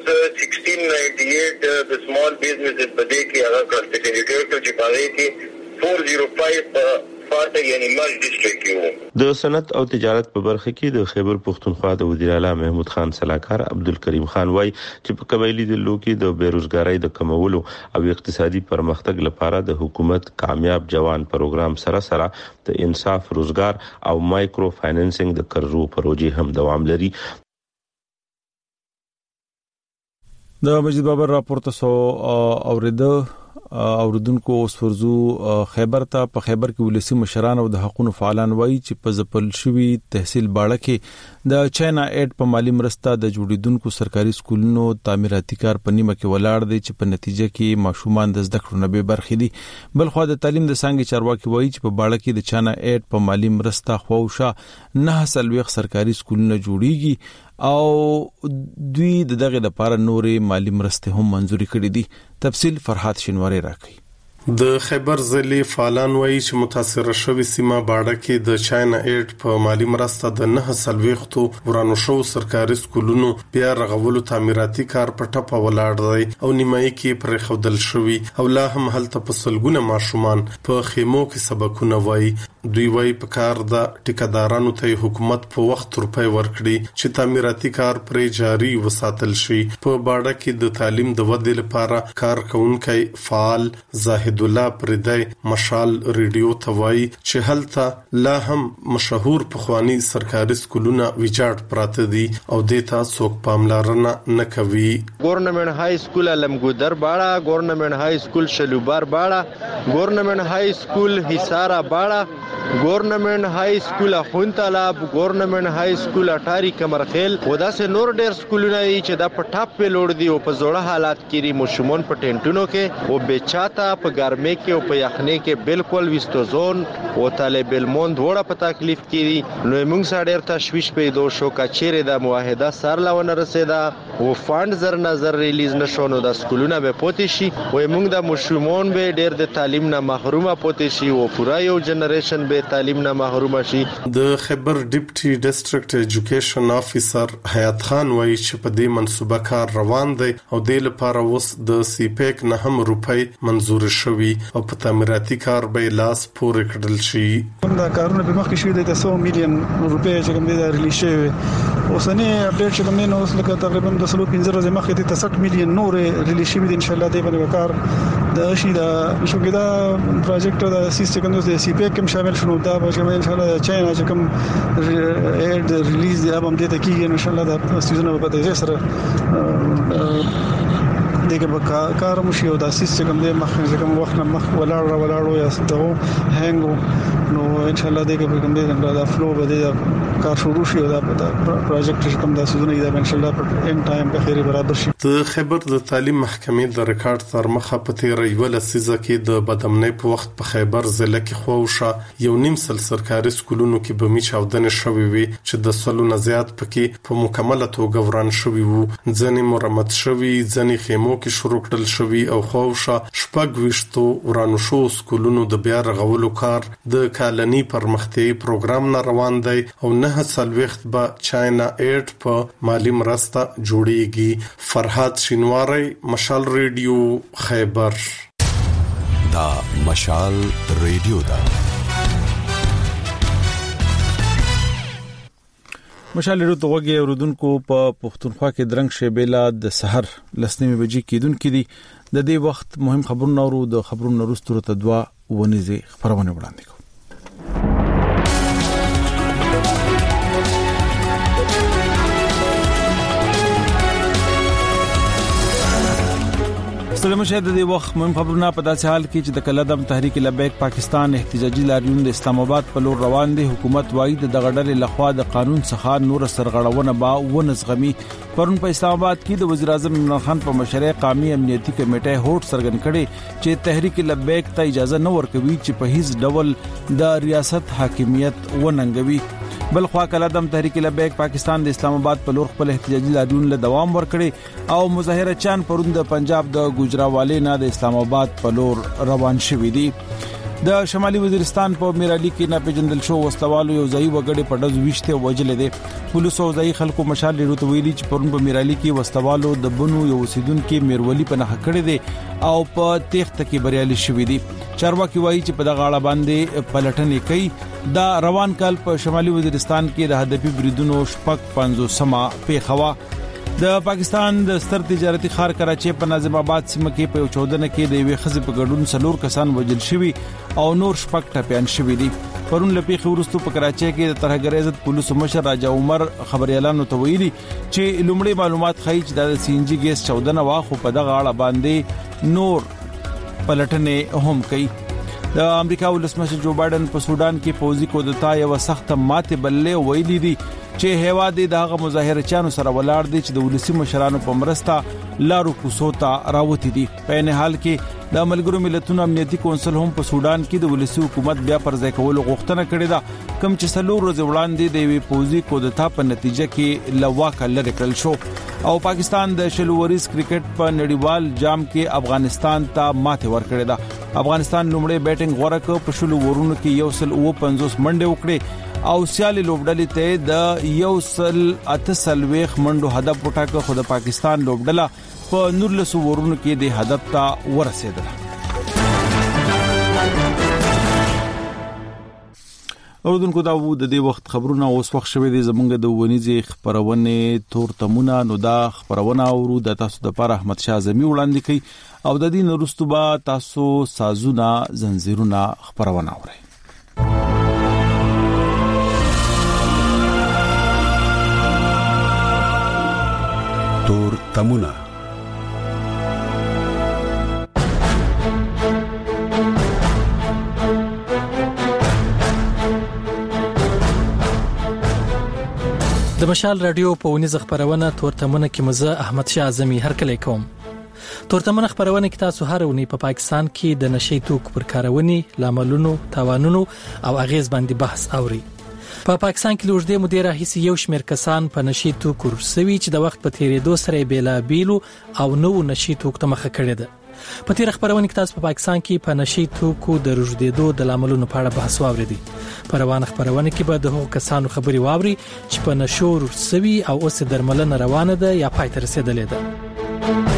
1698 د سمال بزنس په دې کې هغه کارپټیټر چې پاره کې 405 فاټا یعنی مال ډیسټریکټ یو. د صنعت او تجارت په برخه کې د خیبر پختونخوا د وزیر اعلی محمود خان صلاحکار عبدالکریم خان وای چې په قبایلی ضلعو کې د بیروزګاری د کمولو او اقتصادي پرمختګ لپاره د حکومت کامیاب جوان پروګرام سره د انصاف روزګار او مایکرو فاینانسینګ د قرضو پروژې هم دوام لري. د مجید بابر راپورته سو اوردونکو سفرزو خیبر ته په خیبر کې ولسی مشران او د حقوقو فعالان وایي چې په ځپل شوی تحصیل باړه کې د چاینا ایډ په مالی مرسته د جوړیدونکو سرکاري سکولونو تعمیراتي کار په نیمه کې ولاړ دی چې په نتیجه کې ماشومان د زده کړو نه به برخې دي. بلخو د تعلیم د څنګه چارواکي وایي چې په باړه کې د چاینا ایډ په مالی مرسته خواوشه 9 سرکاري سکولونه جوړیږي او دوی دغه لپاره نورې مالی مرسته هم منزوري کړې دي. تفصیل فرحات شینواری راکړي. د خیبر ضلع فعالان وایي چې متاثره شوی سیمه باړه کې د چاینا ایډ په مالی مرسته د 9 ورانو شو سرکاري سکولونو بیا رغولو تعمیراتي کار په ټپه ولاړ دی او نیمایي کې پر خودل شوی او لا هم هلته په سلګونه ماشومان په خیمو کې سبقونه وایي. دوی وایي په کار د ټیکدارانو ته حکومت په وخت روپۍ ورکړي چې تعمیراتي کار پرې جاري وساتل شي. په باړه کې د تعلیم د ودې لپاره کار کوونکي فعال زاهد الله پردای مشال ریډیو توای چې هلته لا هم مشهور پخوانی سرکاري سکولونه ویجاړ پراته دي او دیتا څوک پاملرنه نه کوي. ګورنمنت های سکول علمګودر باړه، ګورنمنت های سکول شلوبار باړه، ګورنمنت های سکول حصارا باړه، ګورنمنت های سکول اخون طلب، ګورنمنت های سکول اټاری کمرخیل او داسې نور ډېر سکولونه چې دا په ټاپ په لوړ دي او په زوړه حالات کې مشمون په ټینټونو کې او بچاته په ګرمه کې او په یخنۍ کې بالکل وستوزون او طالب الموند وړه په تکلیف کې نو موږ سره ډېر تشویش پیدا شو کچېره د معاهده سر لونه رسیدا او فاند زر نظر ریلیز نشو نو د سکولونه به پوتې شي او موږ د مشمون به ډېر د تعلیم نه محرومه پوتې شي او پورا یو جنریشن به تعلیم نه محروم شي. د خیبر ډیپټي ډیسټریکټ ایجوکیشن افیسر حیات خان وایي چې په دې منصوبه کار روان دی او د لپاره اوس د سی پیک نه هم روپۍ منزور شوي او په تعمیراتي کار به لاس پورې کړل شي. دا کارونه په مخ کې شوي د 100 میلیون روپۍ چې کوم دی ریلیز شوی اوسنی اپډیټ چې کوم نو اوس لکه تقریبا د 15 ورځې مخکې د 60 میلیون نور ریلیز شوی دي ان شاء الله دی باندې کار د شي دا شوګدا پروجیکټ د سیستم د سی پی کې شامل شنو دا به ان شاء الله چاینا چې کوم ایډ ریلیز دی هم دې ته کیږي ان شاء الله د سیزن په تیزه سره دغه کار مشي او د اساس کوم د مخ وخت نه مخ ولاړو یا ستو هنګو نو ان شاء الله دغه کوم د فلو بده کار شروع شي او د پروجیکټ کوم د سوزونه د ان شاء الله په ان ټایم په خیر برابر شي. د خیبر د تعلیم محکمې د ریکارډ تر مخه په تیر یو لسیزه کې د بدامنۍ په وخت په خیبر ضلع کې خوښه یو نیم سل سرکاري سکولونو کې بمی چاودنې شوې وي چې د سلو نزيات پکې په مکمله توګه وران شوي وو، ځنې مرمت شوي، ځنې خیمو کې شروع کړل شوي او خوښه شپږ وشتو ورانو شو سکولونو د بیا رغولو کار د کالني پرمختیايي پروګرام نه روان دی او 9 وخت به چاینا 8 په مالی مرسته جوړیږي. فرحات شینواری، مشال ریډیو، خیبر. دا مشال ریډیو دا مشال ریډیو ته وګورئ اوردونکو په پښتونخوا کې درنګ شیبېلا د سحر لسنیمه بجې کېدونکې دي. د دې وخت مهم خبرونه اورو، د خبرونو وروسته ته دوا ونیزه خبرونه وړاندې کوم. ستړي مشه د وخت مهم خبرونه په داسې حال کې چې د کلدم تحریک لبیک پاکستان احتجاجي لاریون د اسلام آباد په لور روان دي. حکومت وايي د غړډلې لخوا د قانون څخه نور سرغړونه با ونزغمي. پرون په اسلام آباد کې د وزیر اعظم عمران خان په مشرۍ قومي امنیتي کمیټه هوټ سرګن کړي چې تحریک لبیک ته اجازه نه ورکوي چې په هیڅ ډول د ریاست حاکمیت وننګوي. بل خوا کلدم تحریک لبیک پاکستان د اسلام آباد په لور خپل احتجاجي لاریون له دوام ورکړي او مظاهره چان پرون د پنجاب د ګوجراوالي نه د اسلام آباد په لور روان شوي دي. د شمالي وزیرستان په میرالي کې ناپېژندل شو وسلوالو یو ځای وګړي په ډز وشته وجل دي. پولیسو ځای خلکو مشال لري ته ویلي چې پرون په میرالي کې وسلوالو د بنو یو اوسیدونکو میرولی په نخ کړی دي او په تخت کې بریالي شوي دي. چارواکي وایي چې په دغه اړه باندې پلټنې کوي. دا روان کال په شمالي وزیرستان کې د هدفي بریدونو شپږ 50 پیښوا. د پاکستان د ستر تجارتي ښار کراچي په ناظم آباد سیمه کې په 14 کې د یوې خزې په ګډون څلور کسان وژل شوي او نور شپږ ټپيان شوي دي. پرون لپی خورستو په کراچي کې د ترهګر عزت پولیسو مشر راجا عمر خبري اعلان وتویلي چې لومړی معلومات ښیي چې د سی ان جی ګیس 14 واخو په دغه اړه باندې نور پلټنې هم کوي. د امریکا ولسمشر جو بایدن په سودان کې پوزي کودتا یو سخت ماته بلې ویلي دي چې هوا د دغه مظاهره چانو سره ولاړ دي چې د ولسی مشرانو په مرسته لارو کوسوتا راوتی دي. په نه حال کې د ملګرو ملتونو امنیتي کونسل هم په سودان کې د ولسی حکومت بیا پر ځای کولو غوښتنه کړې ده کوم چې سلور ورځې وړاندې د وی پوزي کودتا په نتیجه کې لواکه لری کړل شو او پاکستان د شلوریز کرکټ په نړیوال جام کې افغانستان ته ماته ورکړې ده. افغانستان لومړی بیټینګ غوړه په شلو ورونو کې 150 منډه وکړه او سیالي لوبډلې ته د 138 منډو هدف وټاکه. خو د پاکستان لوبډله په 19 ورونو کې د هدف ته ورسېده. اوردونکو دا وو د دې وخت خبرونه اوس وخت شوه دي زمونږ د ونیزي خبرونه تور تمونه. نو دا خبرونه اورو د تاسو د پر احمد شاه زمي وړاندې کوي او د دې نورستو با تاسو سازونه زنجیرونه خبرونه اورئ. تور تمونه. د مشال رادیو په ونیز خبرونه تورتمونه کې مزه احمد شاه اعظمي هر کله کوم. تورتمونه خبرونه کې تاسو هر ونی په پاکستان کې د نشي توک پر کارونی لاملونو توانونو او اغیز باندې بحث اوري. په پاکستان کې لوړدې مدیر راهیسي یو شمېر کسان په نشي توکو سوي چې د وخت په تیریدو سره بیلا بیلو او نو نشي توک ته مخه کړی ده. په تیر خبرونه کې تاسو په پاکستان کې په نشي توکو د رژدېدو د لاملونو په اړه بحث واوریدي. په روانه خبرونه کې به د هغو کسانو خبري واوري چې په نشو سوي او اوس درملنه روانه ده یا پای ته رسیدلې ده.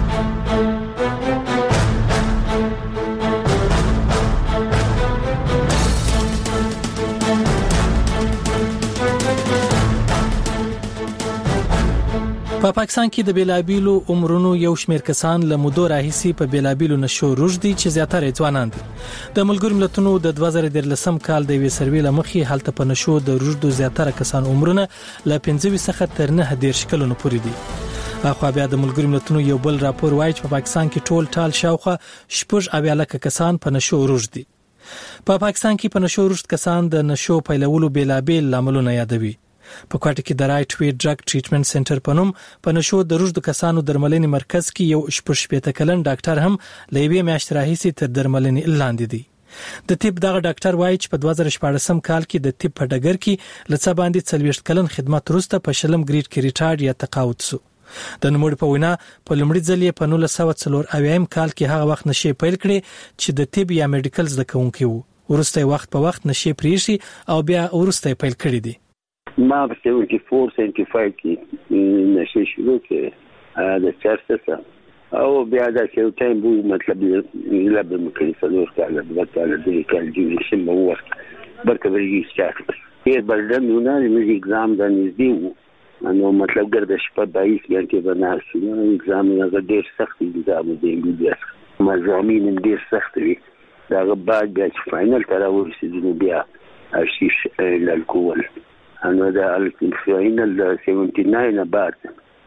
په پاکستان کې د بیلابیلو عمرونو یو شمېر کسان له مودو راهیسي په بیلابیلو نشو روږدي چې زیاتره ځوانان دي. د ملګرو ملتونو د 2013 کال د وی سروې لمخې حالت په نشو د روږدو زیاتره کسان عمرونه له 15 څخه تر 9 کلونو پورې دي. اخو بیا د ملګرو ملتونو یو بل راپور وایي چې په پاکستان کې ټول ټال شاوخه 8 کسان په نشو روږ دي. په پاکستان کې په نشو روږ کسان د نشو پیلولو بیلابیل لاملونه یادوي. په کوټه کې د رائټ وی ډرګ ټریټمنټ سنټر په نوم په نشو د روږ کسانو درملنې مرکز کې یو 18 کلن ډاکټر هم لېوی میاشت راهیسي تر درملنې لاندې دی. د طب دغه ډاکټر وایي چې په 2014 کال کې د طب په ډګر کې لڅ باندې 40 کلن خدمت وروسته په شلم ګریډ کې ریټایرډ یا تقاعد شو. د نوموړي په وینا په لومړي ځل یې په 1994 کال کې هغه وخت نشي پیل کړي چې د طب یا میډیکل زده کوونکی وو. ورسته وخت په وخت نشي پریشي او بیا ورسته پیل کړی دی. ما په 74-75 کې نشي شروع کړ د چارسه او بیا دا چې ټایم بو مطلب لاب مکري څلور کاله د کال جوړ مو وخت برکه ورګي سټارټ یې بلدن نه د ایگزام د نږدې نو مطلب ګرځي په 22 غنټه باندې شو ایگزام یې ډېر سخت ایگزام دی انګلیسي مزامین ډېر سخت وي دا بعد بیا فاینل تر ورسېدو بیا ارشیش الکول انا دا الفاینل 79 بعد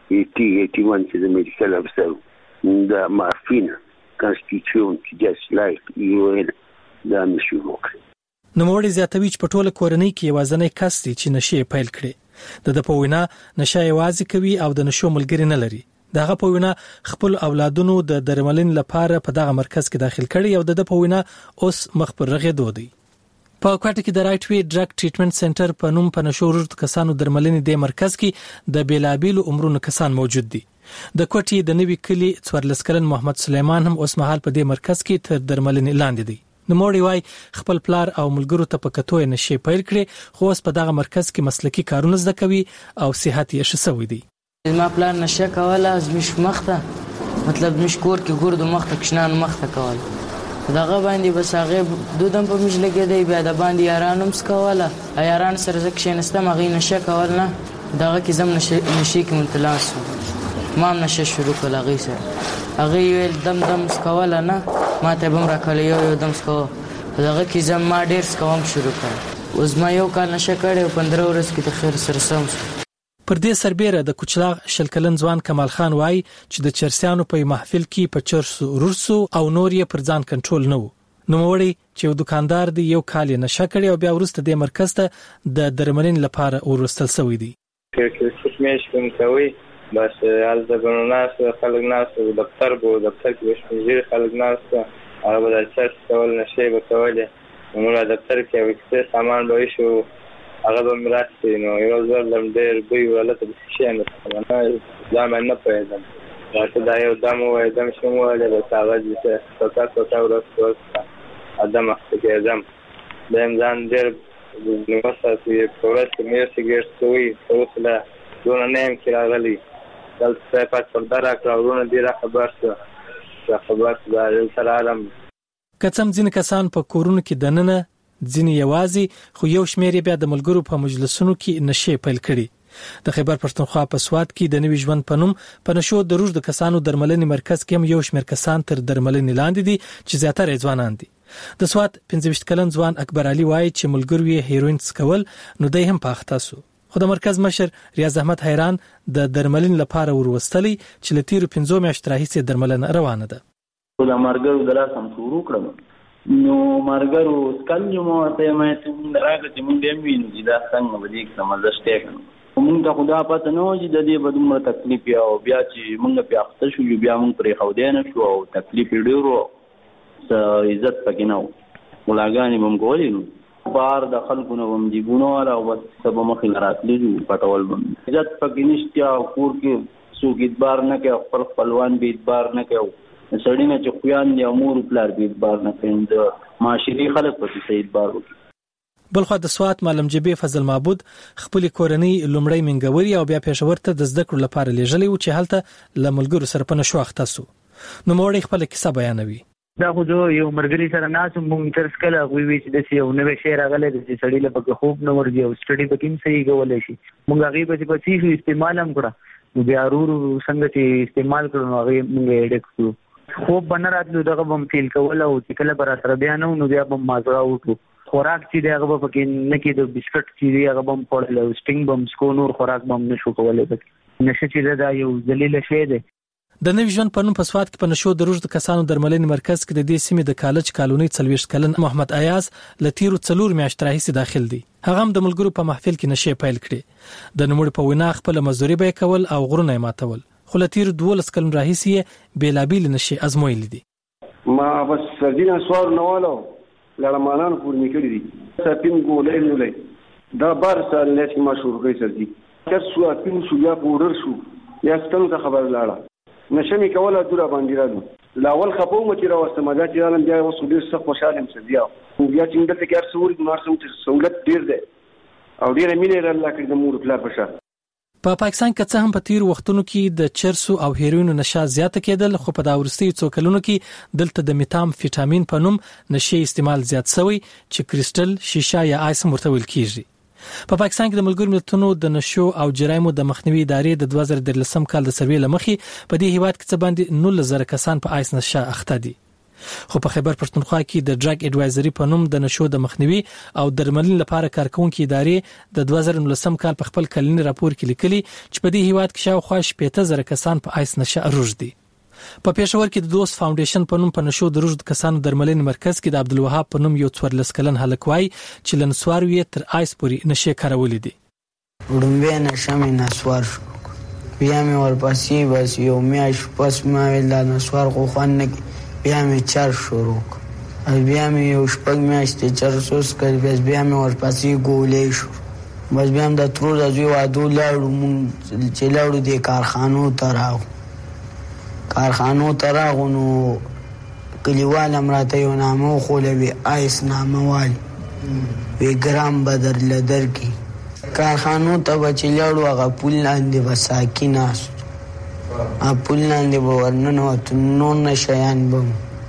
81 چې د میډیکل افسر دا مارفین کانستیټیوشن جست لایک UN دا مشروع کړ. نو موږ زیاتوي چې په ټوله کورنۍ کې یوازنۍ کس دي چې نشي پیل کړي. د په وینا نشه یوازې کوي او د نشو ملګری نه لري. دغه په وینا خپل اولادونو د درملنې لپاره په دغه مرکز کې داخل کړي او د په وینا اوس مخ پر رغېدو دی. په کوټه کې د رائټ وی ډرګ ټریټمنټ سنټر په نوم په نشو روږ کسانو درملنې د مرکز کې د بیلابیل عمرونو کسان موجود دي. د کوټې د نوي کلی 14 کلن محمد سلیمان هم اوس مهال په دې مرکز کې تر درملنې لاندې دی. نو موړي وای خپل پلار او ملګرو ته په کتو نشي پیل کړي خو اوس په دغه مرکز کې مسلکی کارونه زده کوي او صحت یې ښه شوی دی. ما پلان نشه کوله از مش مخته مطلب مش کور کې ګورد مخته کښنان مخته کول دغه باندې بس هغه دودم په مش لګیدای بیا د باندې یارانم سکواله یاران سره زکه نشته مغې نشه کول نه دغه کې زم نشي کې متلاس ما نشه شروع کړه هغه سره هغه ویل دم سکواله نه ما ته بم راکړی یو دم سکو دغه کې زم ما ډیر سکوم شروع کړ اوس ما یو کال نشه کړو 15 ورځې کې د خیر سره سم پر دې سربېره د کوچلاغ شلکلن ځوان کمال خان وای چې د چرسیانو په محفل کې په چرسو ورسو او نور یې پر ځان کنټرول نه وو. نو موړي چې یو دکاندار دی یو کال نشه کړی او بیا ورسته د مرکز ته د درملنې لپاره ورستل شوی دی. چې مېش کوم کوي بس حال د بنوناس خلک ناس دفتر کې وشمیر خلک ناس هغه د چرس کول نشي وکولې نو د دفتر کې وکړه سامان به شو هغه به مراتي نو یو ځل لم ډېر بوی ولته شي نه دا مې نه پېژنم راته دا یو دمو وای دم شمو له کاغذ څخه څه ورسته ادم کې ځم دیم ځان ډېر نو وساتي پروسه مې سیګریټ کوي اوسله دونه نیم کې راغلي دلته پات پر درا کراونه دی را خبر دا سره عالم کڅم ځین کسان په کورونو کې دننه ځین یوازي خو یو شمیر بیا د ملګرو په مجلسونو کې نشي پیل کړي. د خیبر پښتونخوا په سواد کې د نوي ژوند په نوم په نشو د روږ د کسانو درملنې مرکز کې هم یو شمیر کسان تر درملنې لاندې دي چې زیاتره ځوانان دي. د سواد 15 کلن ځوان اکبر علي وایي چې ملګرو یې هیروین څکول نو دای هم پاخته سو. خو د مرکز مشر ریاض احمد حیران د درملنې لپاره وروستلی چې لتیرو 15 میاشتې راهیسې درملنه روانه ده. د مرګرو دراسم شروع کړم نو مرګرو سکل مو ته مې ته راغلی چې مونږ یې وینو چې دا څنګه به دې سمجھته کړو مونږ ته خدا پته نه و چې د دې بدومره تکلیف او بیا چې مونږ په اخته شو بیا مونږ پرې خو دې نه شو او تکلیف ډیرو عزت پکې نه ولاګانی مونږ ګولې نو بار د خلکو نو هم دی ګونو او بس سبا مخې راتلې پټول عزت پکې نشته کور کې څوک اعتبار نه کوي خپل خپلوان به اعتبار نه کوي سړی نه چې خویان دی امور پلار به اعتبار نه کوي د معاشري خلک په څه اعتبار وکړي. بلخو د سوات معلم جبی فضل معبود خپل کورنۍ لومړی منګوري او بیا پېښور ته د زده کړو لپاره لیږلې و چې هلته لملګرو سره په نشو اخته سو. نو موړي خپل کیسه بیانوي. دا خو یو مرګري سره ناسم مونږ تر سکله وی چې د یو نوې شی راغلی چې سړی له پکې خوب نه ورځي او سټډي پکې هم صحیح کولای شي مونږ هغه په څه استعمال هم کړه نو بیا ورو څنګه چې استعمال کړو هغه مونږ اډک کړو خوب بنه راتلو دغه بم فیل کول او چې کله بر سره بیا نو بیا بم مازړه وټو خوراک چې دغه پکې نه کې د بسکټ چې هغه بم پړل سټینګ بم سکو نور خوراک بم نشو کولای نشه چې دا یو ذلیل شی دی. د نوي ژوند په نوم په سواد کې په نشو د روږد کسانو درملنې مرکز کې د دې سیمې د کالج کالونی 40 کلن محمد ایاز لتیرو 4 میاشتې راهیسې داخل دی. هغه هم د ملګرو په محفل کې نشه پیل کړي. د نموړ په وینا خپل مزدوري به کول او غرونه ماتول. خو لتیرو 12 کلن راهیسې بیلابیل نشه ازمویل دي. ما بس سردینه سوار نوالو لړمانان پور میکړي دي. سپین ګولې نولې دا بار سال لږ مشهور کوي سردي. تر سو اپین شو یا پودر شو یا ستنو ته خبر لاړه. نشمی کوله دوره باندې راځو لاول خپو مچ راوسته مدا چې عالم بیا وسو ډیر څه خوشاله مسدیا او بیا چې دلته کې ارسول مارسم ته سہولت ډیر ده او ډیر مینه را الله کړ د مور پلا پښه. په پاکستان کې څه هم په تیر وختونو کې د چرسو او هیروینو نشه زیاته کېدل، خو په دا ورستي څو کلونو کې دلته د میتام فیټامین په نوم نشه استعمال زیات شوی چې کریسټل، شیشه یا آیس مرتویل کیږي. په پاکستان کې د ملګرو ملتونو د نشو او جرایمو د مخنیوي ادارې د 2013 کال د سروې لمخې په دې هیواد کې څه باندې 19,000 کسان په آیس نشه اخته دي. خو په خیبر پښتونخوا کې د ډرګ اډوایزري په نوم د نشو د مخنیوي او درملنې لپاره کارکونکو ادارې د 2019 کال په خپل کلنی راپور کې لیکلي چې په دې هیواد کې شاوخوا 15,000 کسان په آیس نشه اروج دي. په پېښور کې د دوست فاونډیشن په نوم په نشو د روږد کسانو درملنې مرکز کې د عبدالوهاب په نوم یو 14 کلن هلک وای چې لنسوار وی تر آیس پورې نشه کارولې دي. وړومبه نشه مې نسوار شو، بیا مې ورپسې بس یو میاش پس ما ویل نسوار خو خوان نه، بیا مې چار شروع بیا مې یو شپږ میاشتې چرسوس کړ، بیا مې ورپسې ګولې شو. بس بیا هم د ترور د زوی واده لاړو، مونږ چې لاړو د کارخانو ته راغلو. کارخانو تراغو نو کلیوال امراته یو نامو خولوی آیس نامه والی وی گرام بدر لدر کی. کارخانو تا بچی لڑو اغا پول لاندی بساکی ناست پول لاندی بورنن و تنون نشیان بم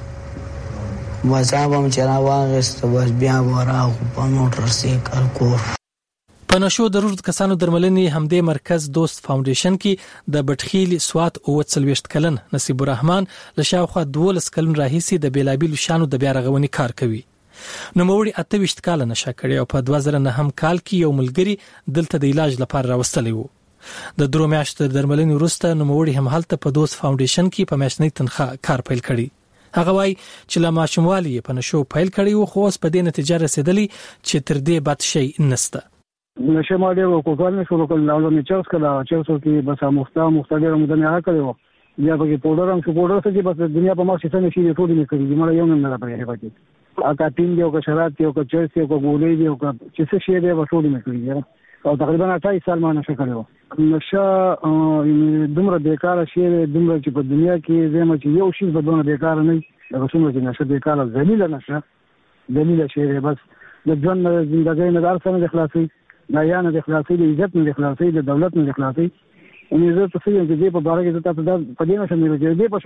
بسا بم چرا واغست بس بیا براغو پا موٹر سیکل کور. په نشو د روږد کسانو درملنې همدې مرکز دوست فاونډیشن کې د بټخیل سوات او 40 کلن نصیب الرحمن له شاوخوا 12 کلن راهیسې د بیلابیل شانو د بیا رغونې کار کوي. نو موري 28 کال نشه کړي او په 2009 کال کې یو ملګری دلته د علاج لپاره راوستلی وو. د درو میاشتو درملنې وروسته نو موري هم هلته په دوست فاونډیشن کې په میاشتنۍ تنخواه کار پیل کړي. هغه وای چې لا ماشوموالي په نشو پیل کړي وو، خو اوس په دې نتیجه رسیدلی چې تر دې بد شي نسته. نشه ما ډېر وکړل نه شو کول نو مې چرس کړه چرسو کې بس مختلفه مدنه کړو بیا به پودر هم شو پودر څه چې بس دنیا په ما څه نشي ټول نه کړی مړ یو نه راپېږي پاتې اګه تین دی او شراب دی او چرس دی او ګولې دی او چې څه شی دی به ټول نه کړی او تقریبا 28 سال ما نشه کړو. نشه دومره بیکاره شی دومره چې په دنیا کې زموږ چې یو شی بدونه بیکاره نه دا څومره چې نشه بیکاره ذلیل نشه ذلیل شی بس د ژوند زندګۍ نه دار سره خلاصي نه یا نه د خلاصي د عزت نه د خلاصي د دولت نه د خلاصي ان عزت څه یو چې په باره کې تاسو د پدې نشه نه لري دې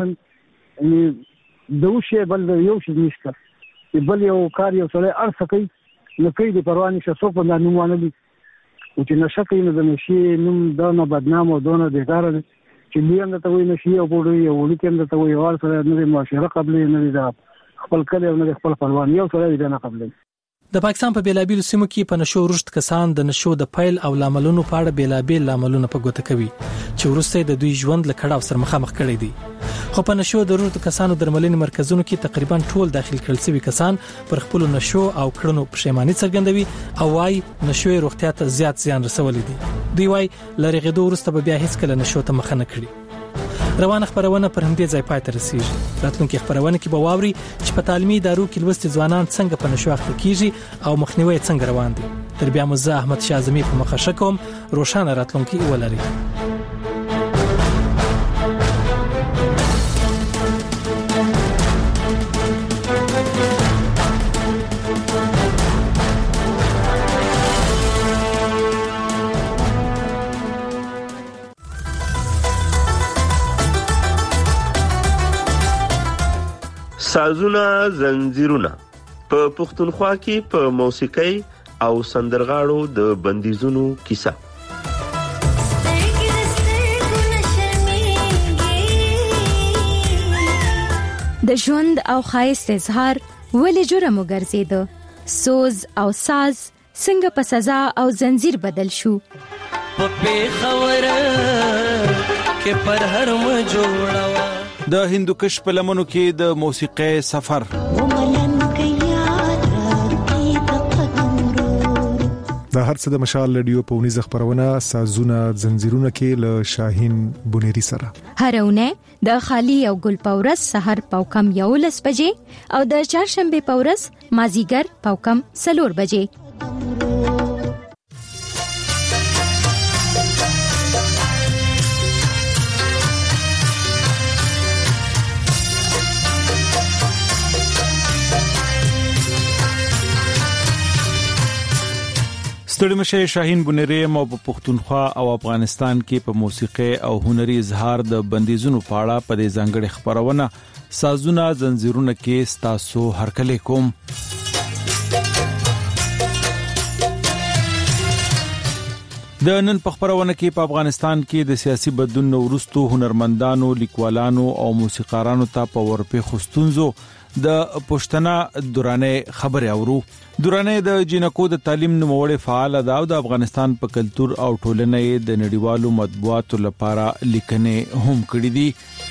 پښن دوشه بل یو شي نشته بل یو کار یو سره ارڅ کوي نو کوي د پرواني شو په نومونه دي او چې نشه کوي نو د نشي نوم دا نه بدنام او دونه بیکاره دي چې لیان ته وي نشي او پوری یو لیکن ته وي ور سره نه معاشره قبل نه دا خپل کله نه خپل پرواني یو سره دي نه قبل. د پاکستان په بیلابیل سیمو کې په نشو روږد کسان د نشو د پیل او لاملونو په اړه بیلابیل لاملونه په ګوته کوي چې ورسته د دوی ژوند له کړهو سره مخامخ کړي دي. خو په نشو د روږد کسانو درملنې مرکزونو کې تقریبا ټول داخل کړل شوی کسان پر خپل نشو او کړنو پښیمانی څرګندوي او وايي نشو روغتیا ته زیات زیان رسولي دي. دوی وايي لریغېدو ورسته بیا هیڅ کله نشو ته مخ نه کړي. روانه خبرونه پر همدې ځای پای ته رسیږي. راتلونکي خبرونه کې به واوري چې په تعلیمي ادارو کې لوستي ځوانان څنګه په نشو اخته کیږي او مخنیوي څنګه روان دي. تر بیا مو زه احمد شاه اعظمي په مخه شکوم روشانه راتلونکي ولري. سازونه زنجیرونه په پښتونخوا کې په موسیقي او سندرغاړو د بندیزونو کیسه. د ژوند او ښایست اظهار ولې جرم وګرځیده؟ سوز او ساز څنګه په سزا او زنجیر بدل شو؟ په خبره کې پر هر م جوړوا د هندوکش په لمنو کې د موسیقي سفر د هرڅه د مشال رادیو په ونیزه خبرونه سازونه زنجیرونه کې له شاهین بونيري سره هرونه د خالی او ګل پورس سحر پاوکم 11 بجې او د چهارشنبه پورس مازیګر پاوکم 4 بجې ستړي مشه شاهین بونيري مو په پښتونخوا او افغانستان کې په موسیقي او هنري اظهار د بندیزونو پاړه په دې ځانګړي خبرونه سازونه زنجیرونه کې ستاسو هرکله کوم د نن په خبرونه کې په افغانستان کې د سیاسي بدلون وروسته هنرمندانو لیکوالانو او موسیقارانو ته په ورپې خستونزو د پښتنه دورانه خبره اورو دورانه د جنکو د تعلیم نوموړي فعال دا د افغانستان په کلچر او ټولنې د نړیوالو مطبوعاتو لپاره لیکنې هم کړې دي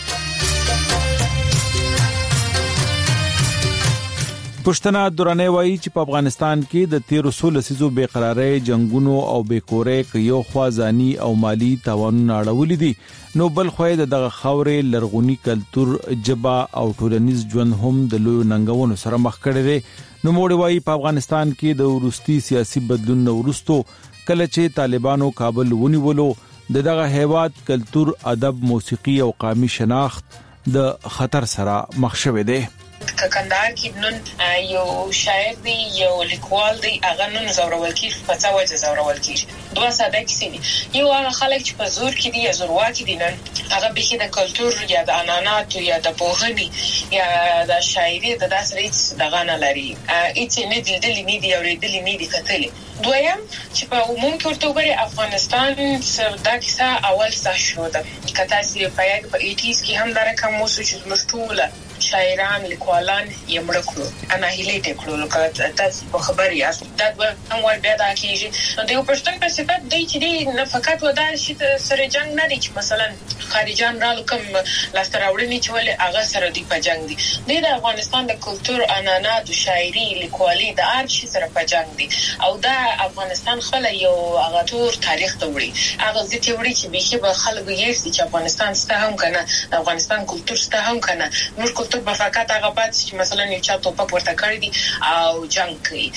پښتنه دورانه وایي چې په افغانستان کې د 1300 لسیزو بے قراری جنگونو او بے کورې یو خوازانی او مالی تاوانونه اړولې دي نو بل خوې دغه خاورې لرغونی کلچر جبا او ټولنیز ژوند هم د لوی ننګونو سره مخ کړي دي نو موږ وایي په افغانستان کې د وروستي سیاسي بدلون وروسته کله چې طالبانو کابل ونیولو دغه هیواد کلچر ادب موسیقي او قومي شناخت د خطر سره مخ شوه دي کندهار کې نن یو شاعر دی یو لیکوال دی هغه نن زورول کیږي په څه وجه زورول کیږي دوه ساده کیسې دي یو هغه خلک چې په زور کې دي یا زوروا کې دي نن هغه به د کلچر یا د انانات یا د پوهنې یا د شاعري د داسې دغه نه لري اېڅ نه دي د لینی دی اوریدل نه دي کتلې دویم چې په عموم کې ورته وګوري افغانستان دا کیسه اول څه شو ده کته چې په 80s کې هم دا رقم مو چې مشتوله شاعران لیکوالان یې مړ کړو انا هیله دې کړو لکه تاسو په خبري یاست دا هم ور بیا دا کیږي نو د یو پښتون په صفت دی چې دی نه فقط ودا شي سره جنگ نه دی چې مثلا خارجان رالو کوم لاستراوړنی چې ولې هغه سره دی په جنگ دی د افغانستان د کلچر انانات شاعري لیکوالي د ارت شي سره په جنگ دی او دا افغانستان خپل یو هغه تور تاریخ ته وړي هغه ځکه وړي چې به خلک یې چې افغانستان ست هم کنه د افغانستان کلچر ست هم کنه نور کلچر په فقط هغه پات چې مثلا یو چا ټوپک ورته کړی دي او جنگ کوي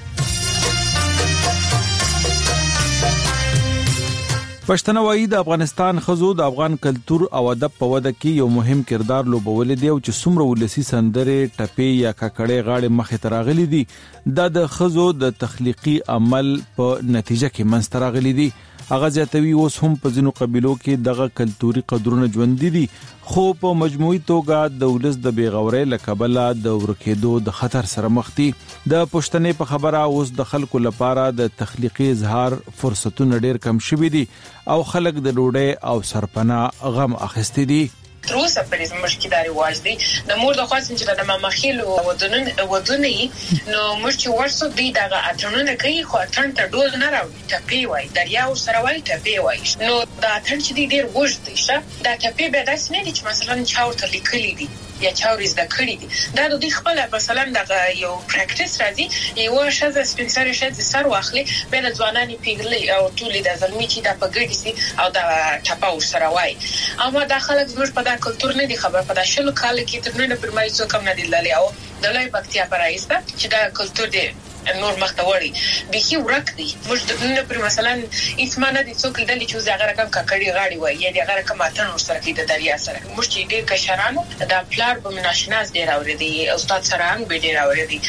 پښتنه وایي د افغانستان خزو د افغان کلچر او ادب په وده کې یو مهم کردار لوبول دي او چې څومره ولسی سندره ټپي یا ککړې غاړې مخې تراغلي دي د خزو د تخلیقي عمل په نتیجه کې منستراغلي دي هغه ځاتوي اوس هم په ځینو قبيلو کې دغه کلتوري قدرونه ژوند دي خو په مجموعي توګه د ولس د بیغورۍ لکبله د ورکېدو د خطر سره مخ دي د پښتنې په خبره اوس د خلکو لپاره د تخلیقي اظهار فرصتونه ډېر کم شوي دي او خلک د ډوډۍ او سرپناه غم اخیستي دي تروسه په دې مشکې داري واجدي د مور د خاص چې د مامخیل ودونه نو مرچ ورسو دی دغه اترونه کوي خو اترن ته ډول نه راوي ټپي وای دریاو سره وای ټپي وای نو دا اترن چې دی ډیر وژد دی شه دا ټپي به داس نه دي چې مثلا چاورته لیکلي دي یا چاورز د کړی دي دا د خپل مثلا د یو پریکټیس راځي یو شاده سپینسر شاده سر واخلي به د ځوانانی پیګلې او ټولې د زلمی چې د پګړې سي او د ټپاو سره وای اما د خلک زموږ په د کلچر نه دي خبر په شلو کال کې تر نه پرمای څو کم نه دي لالي او د لای بکتیا پرایسته چې د کلچر دی نور مختوري به ورک دي موږ د نن پر مثلا اسمانه دي څوک دلی چې زغه رقم ککړی غاړي وای یا دغه رقم اتن سره کې د دریا سره موږ چې ډیر کشرانو د پلار په مناشناس ډیر اوریدي استاد سرهنګ به ډیر اوریدي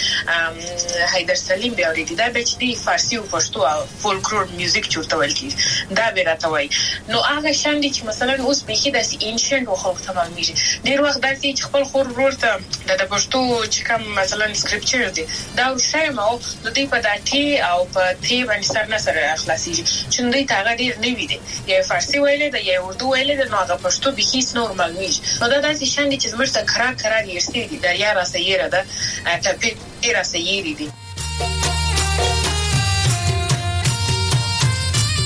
حیدر سلیم به اوریدي دا به چې د فارسی او پښتو او فولکلور میوزیک چورته ولکی دا به راته وای نو هغه شان دي چې مثلا اوس به کې د انشنت او خو تمامېږي ډیر وخت داسې چې خپل خور ورته د پښتو چې کوم مثلا سکرپچر دي دا شایم او د دې په داتي او په تی باندې سر نه سره خلاصيږي چې دوی ته غډیر نه وي دي یا فارسی ویلې ده یا اردو ویلې ده نو هغه پښتو به هیڅ نورمال وي نو دا داسې شان دي چې زموږ ته کرا یې دي دریا را سیره ده ټپي را سیری دي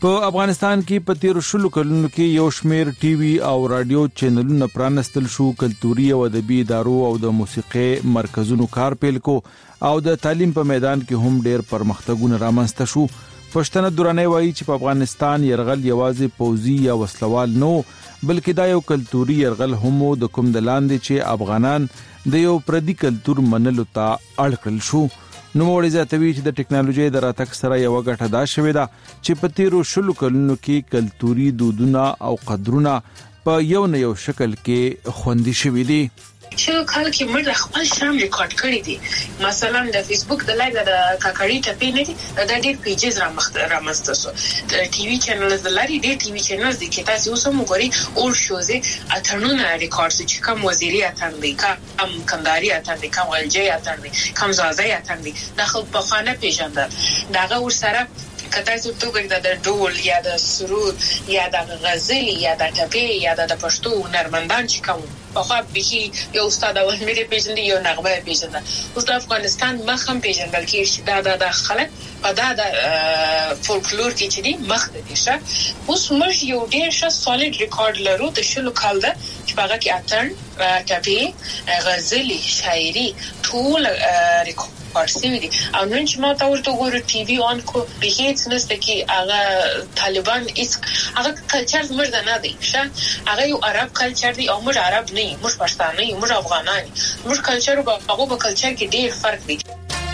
په افغانستان کې په تیر شلو کلونو کې یو شمېر ټي وي او رادیو چینلونه پرانستل شو، کلتوري او ادبي ادارو او د موسیقي مرکزونو کار پیل کو او د تعلیم په میدان کې هم ډېر پرمختګونه رامنځته شو. پښتنه دورانه وایي چې په افغانستان يرغل یوازې پوځي یا وسلوال نو بلکې دا یو کلتوري يرغل هم د کوم د لاندې چې افغانان د یو پردي کلتور منلو ته اړ کړل شو. نو وړي زیاتوي چې د ټکنالوژي د راتګ سره یو غټه دا شوې ده چې په تیرو شلو کلونو کې کلتوري دودونه او قدرونه په یو نه یو شکل کې خوندي شوي دي. شلو کال کې موږ خپل شام ریکارډ کړی دي. مثلا د فیسبوک د لایو د کاکړی ټپې نه دي دا ډېر پیجز رامنځته شو. د ټي وي چینلز د لاري ډېر ټي وي چینلز دي چې تاسو اوس هم وګورئ اول شوزه اترنونه ریکارډ چې کوم وزیري اتر دي، کوم کنداري اتر دي، کوم الجی اتر دي، کوم زازای اتر دي، د خلک په خانه پیژندل داغه ور سره کته چې توګه د ډول یا د سرود یا د غزل یا د ټپې یا د پښتو نرمندان چې کوم په خو به یو استاد او مې پیژندل یو نغمه پیژندل. اوس د افغانستان مخ هم پیژندل کېږي دا خلک په دا فولکلور کې چې دي مخ دي شه. اوس موږ یو ډېر ښه سالید ریکارډ لرو د شلو کال ده چې هغه کې اتن ټپې غزل شاعري ټول ریکارډ پارسي دي. او نن چې ما ته ورته ګورو ټي وي اون کو به هیڅ نشته کې هغه طالبان هغه کلچر مرده نه دی شه. هغه یو عرب کلچر دی او موږ عرب نه یو، موږ پښتانه یو، موږ افغانان یو. موږ کلچر او هغه په کلچر کې ډېر فرق دی.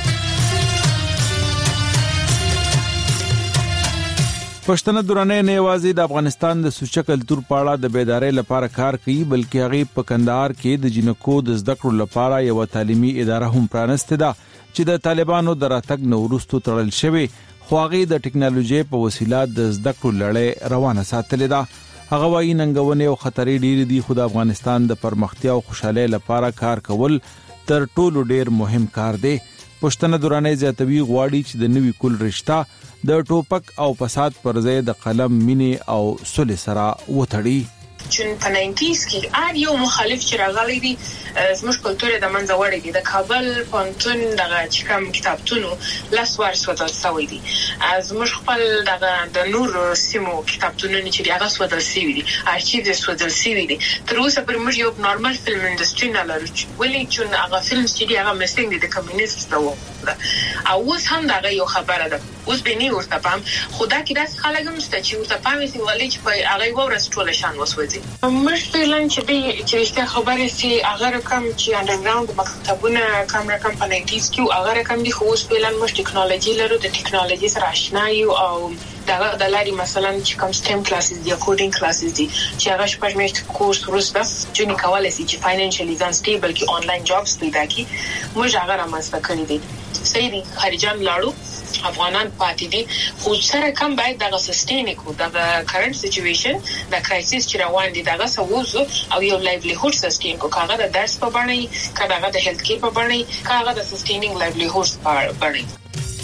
پښتنه دورانه نه یوازې د افغانستان د سوچه کلتور په اړه د بیدارۍ لپاره کار کوي بلکې هغه په کندهار کې د جنکو د زده کړو لپاره یو تعلیمي اداره هم پرانسته ده چې د طالبانو د راتګ نو وروسته تړل شوی، خو هغه د ټکنالوژي په وسیله د زده کړو لړۍ روانه ساتلې ده. هغه وايي ننګونې او خطرې ډېرې دي، خو د افغانستان د پرمختیا او خوشحالۍ لپاره کار کول تر ټولو ډېر مهم کار دی. پښتنه دورانه زیاتوي غواړي چې د نوي کول رشتہ د ټوپک او فساد پر ځای د قلم مینې او صلح سره وتړي. چون په 90s کې هر یو مخالف چې راغلی دی زموږ کلتور د منځه وړي دي. د کابل پونتون دغه چې کوم کتابتونو لاس ورسوتل شوی دي. زموږ خپل دغه د نور سیمو کتابتونونه چې هغه سوتل شوی دي، ارشیو سوتل شوی دي. تر اوسه پر موږ یو نورمال فلم انډستری نه لرو ولې چې هغه فلم چې هغه مسنګ دي د کمیونست دو او اوس هم دغه یو خبره ده. اوس به نه ورته پام خدا کې داس خلک هم ست چې ورته پام وي ولې چې په هغه ورس ټول شان وسوځي. موږ فعلا چې خبره سي هغه رقم چې انډرګراوند مکتبونه کوم رقم په 90s کې هغه رقم دي، خو اوس فعلا موږ ټکنالوژي لرو، د ټکنالوژي سره آشنا یو او دغه د لاري مثلا چې کوم سټیم کلاسز دي، کوډینګ کلاسز دي چې هغه شپږ میاشتې کورس وروسته چې کولای شي چې فاینانشلی ځان سټیبل کې آنلاین جابز پیدا کړي. موږ هغه رامنځته کړی دي. صحیح دي، خارجان لاړو، افغانان پاتې دي، خو سره کم باید دغه سسټین کو دغه کرنٹ سچويشن د کرایسس چې روان دي دغه سوزو او یو لایولیهود سسټین کو کاغه د درس په باندې کاغه د هیلث کیر په باندې کاغه د سسټینینګ لایولیهود په باندې.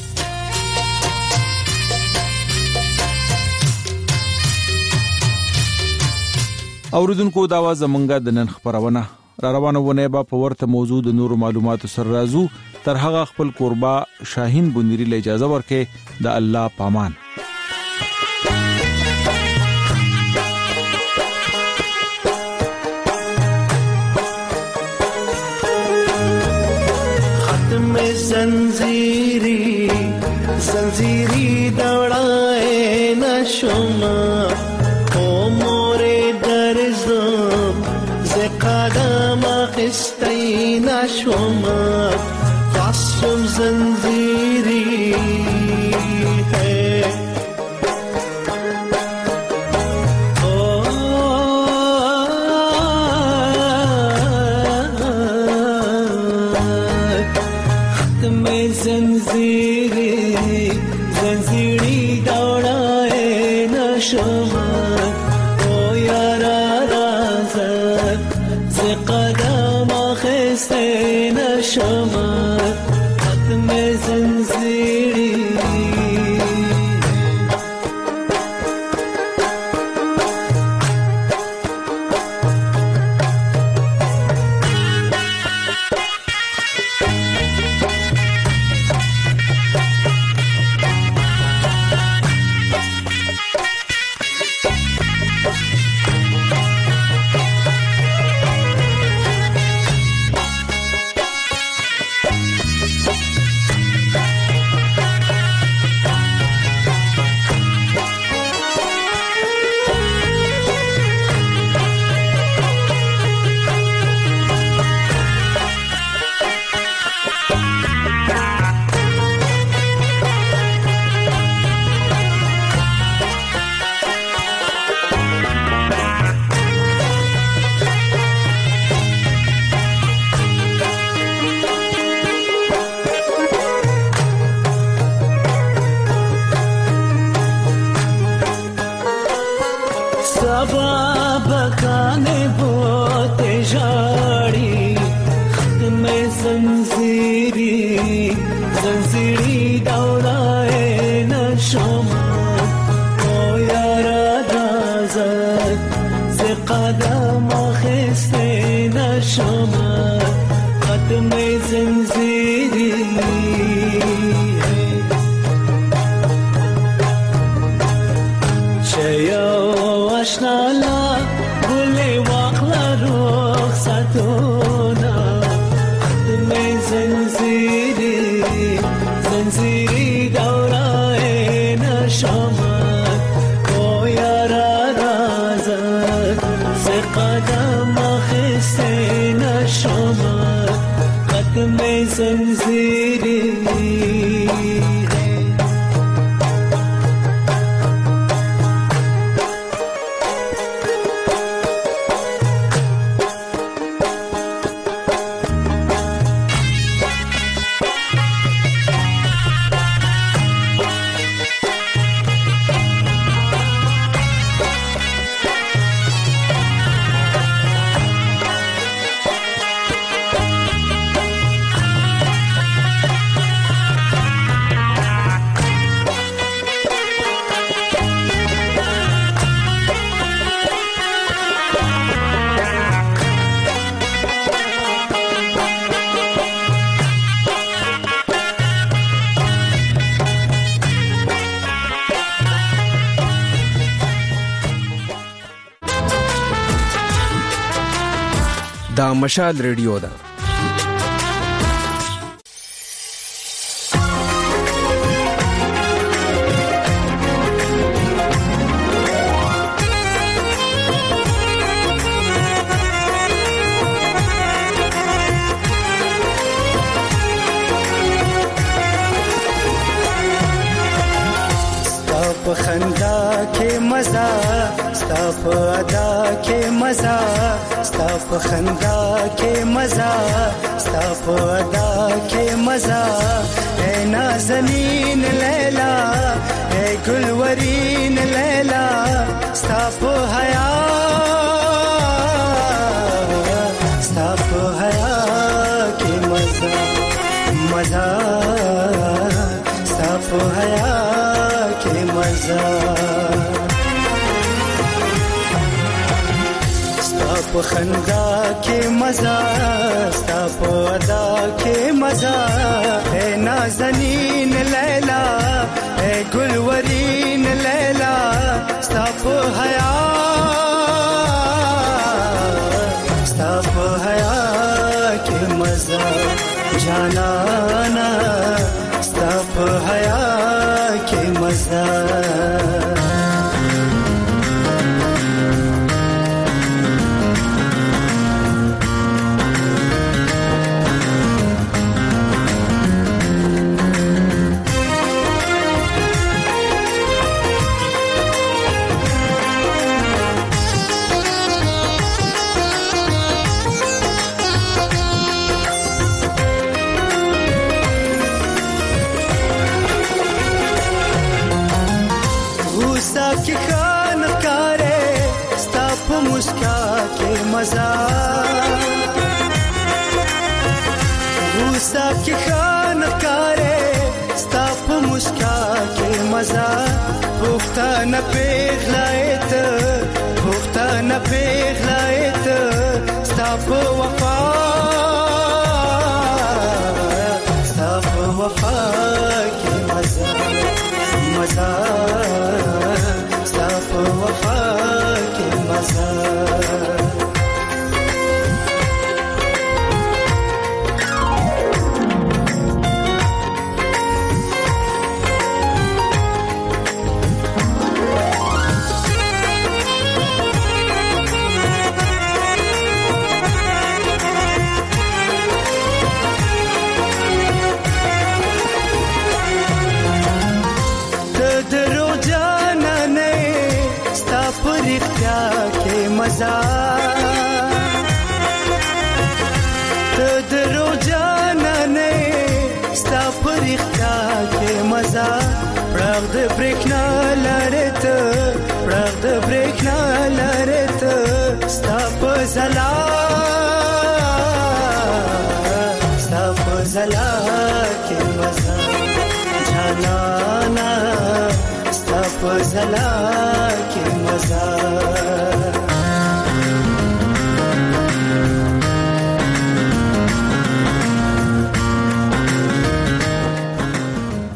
اوریدونکو دا واز زمونږه د نن خبرونه را روانه ونه به په ورته موضوع د نورو معلوماتو سره راځو. تر هغه خپل قربا شاهین بنيري له اجازه ورکې د الله پامان. ختم زنجیری زنجیری دوڑائے نشما او مور درزم ز قدم خستی نشما قسم زنجیری ہے ختم زنجیری زنجیری دوڑائے نشما او یارا رازد ز قدم خستی نشما ختم زنجیری. زنزیری دورای نشم او یارا دازد ز قدم آخسته نشم ختم زنزیری چیا آشنالا گل واقلا رخصتونا ختم زنزیری زنزیری دورای نشامد او یارا رازد ز قدم آخسته نشامد ختم زنزیری دا مشال ریډیو ده. په خندا کې مزه ستا په ادا کې مزه ستا په خندا کې مزه ستا په ادا کې مزه اے نازنین لیلا اے ګلورین لیلا ستا په حیا ستا په حیا کې مزه مزه ستا په حیا مزا ستا په خندا کې مزا ستا په ادا کې مزا اے نازنین لیلا اے ګلورین لیلا ستا په حیا ستا په حیا کې مزا جانانا ستا په حیا کې مزا की खान कारे स्ता په मुस्का کې मजा غوسه की खान कारे स्ता په मुस्का کې मजा پختانه پیغلایت پختانه پیغلایت स्ता په وفا स्ता په وفا کې मजा मजा वफा के मजा मजा ته درو جانا نه ستا پرختا کې مزه پرغ د برېښنا لارته پرغ د برېښنا لارته ستا په زلا ستا په زلا کې مزه والا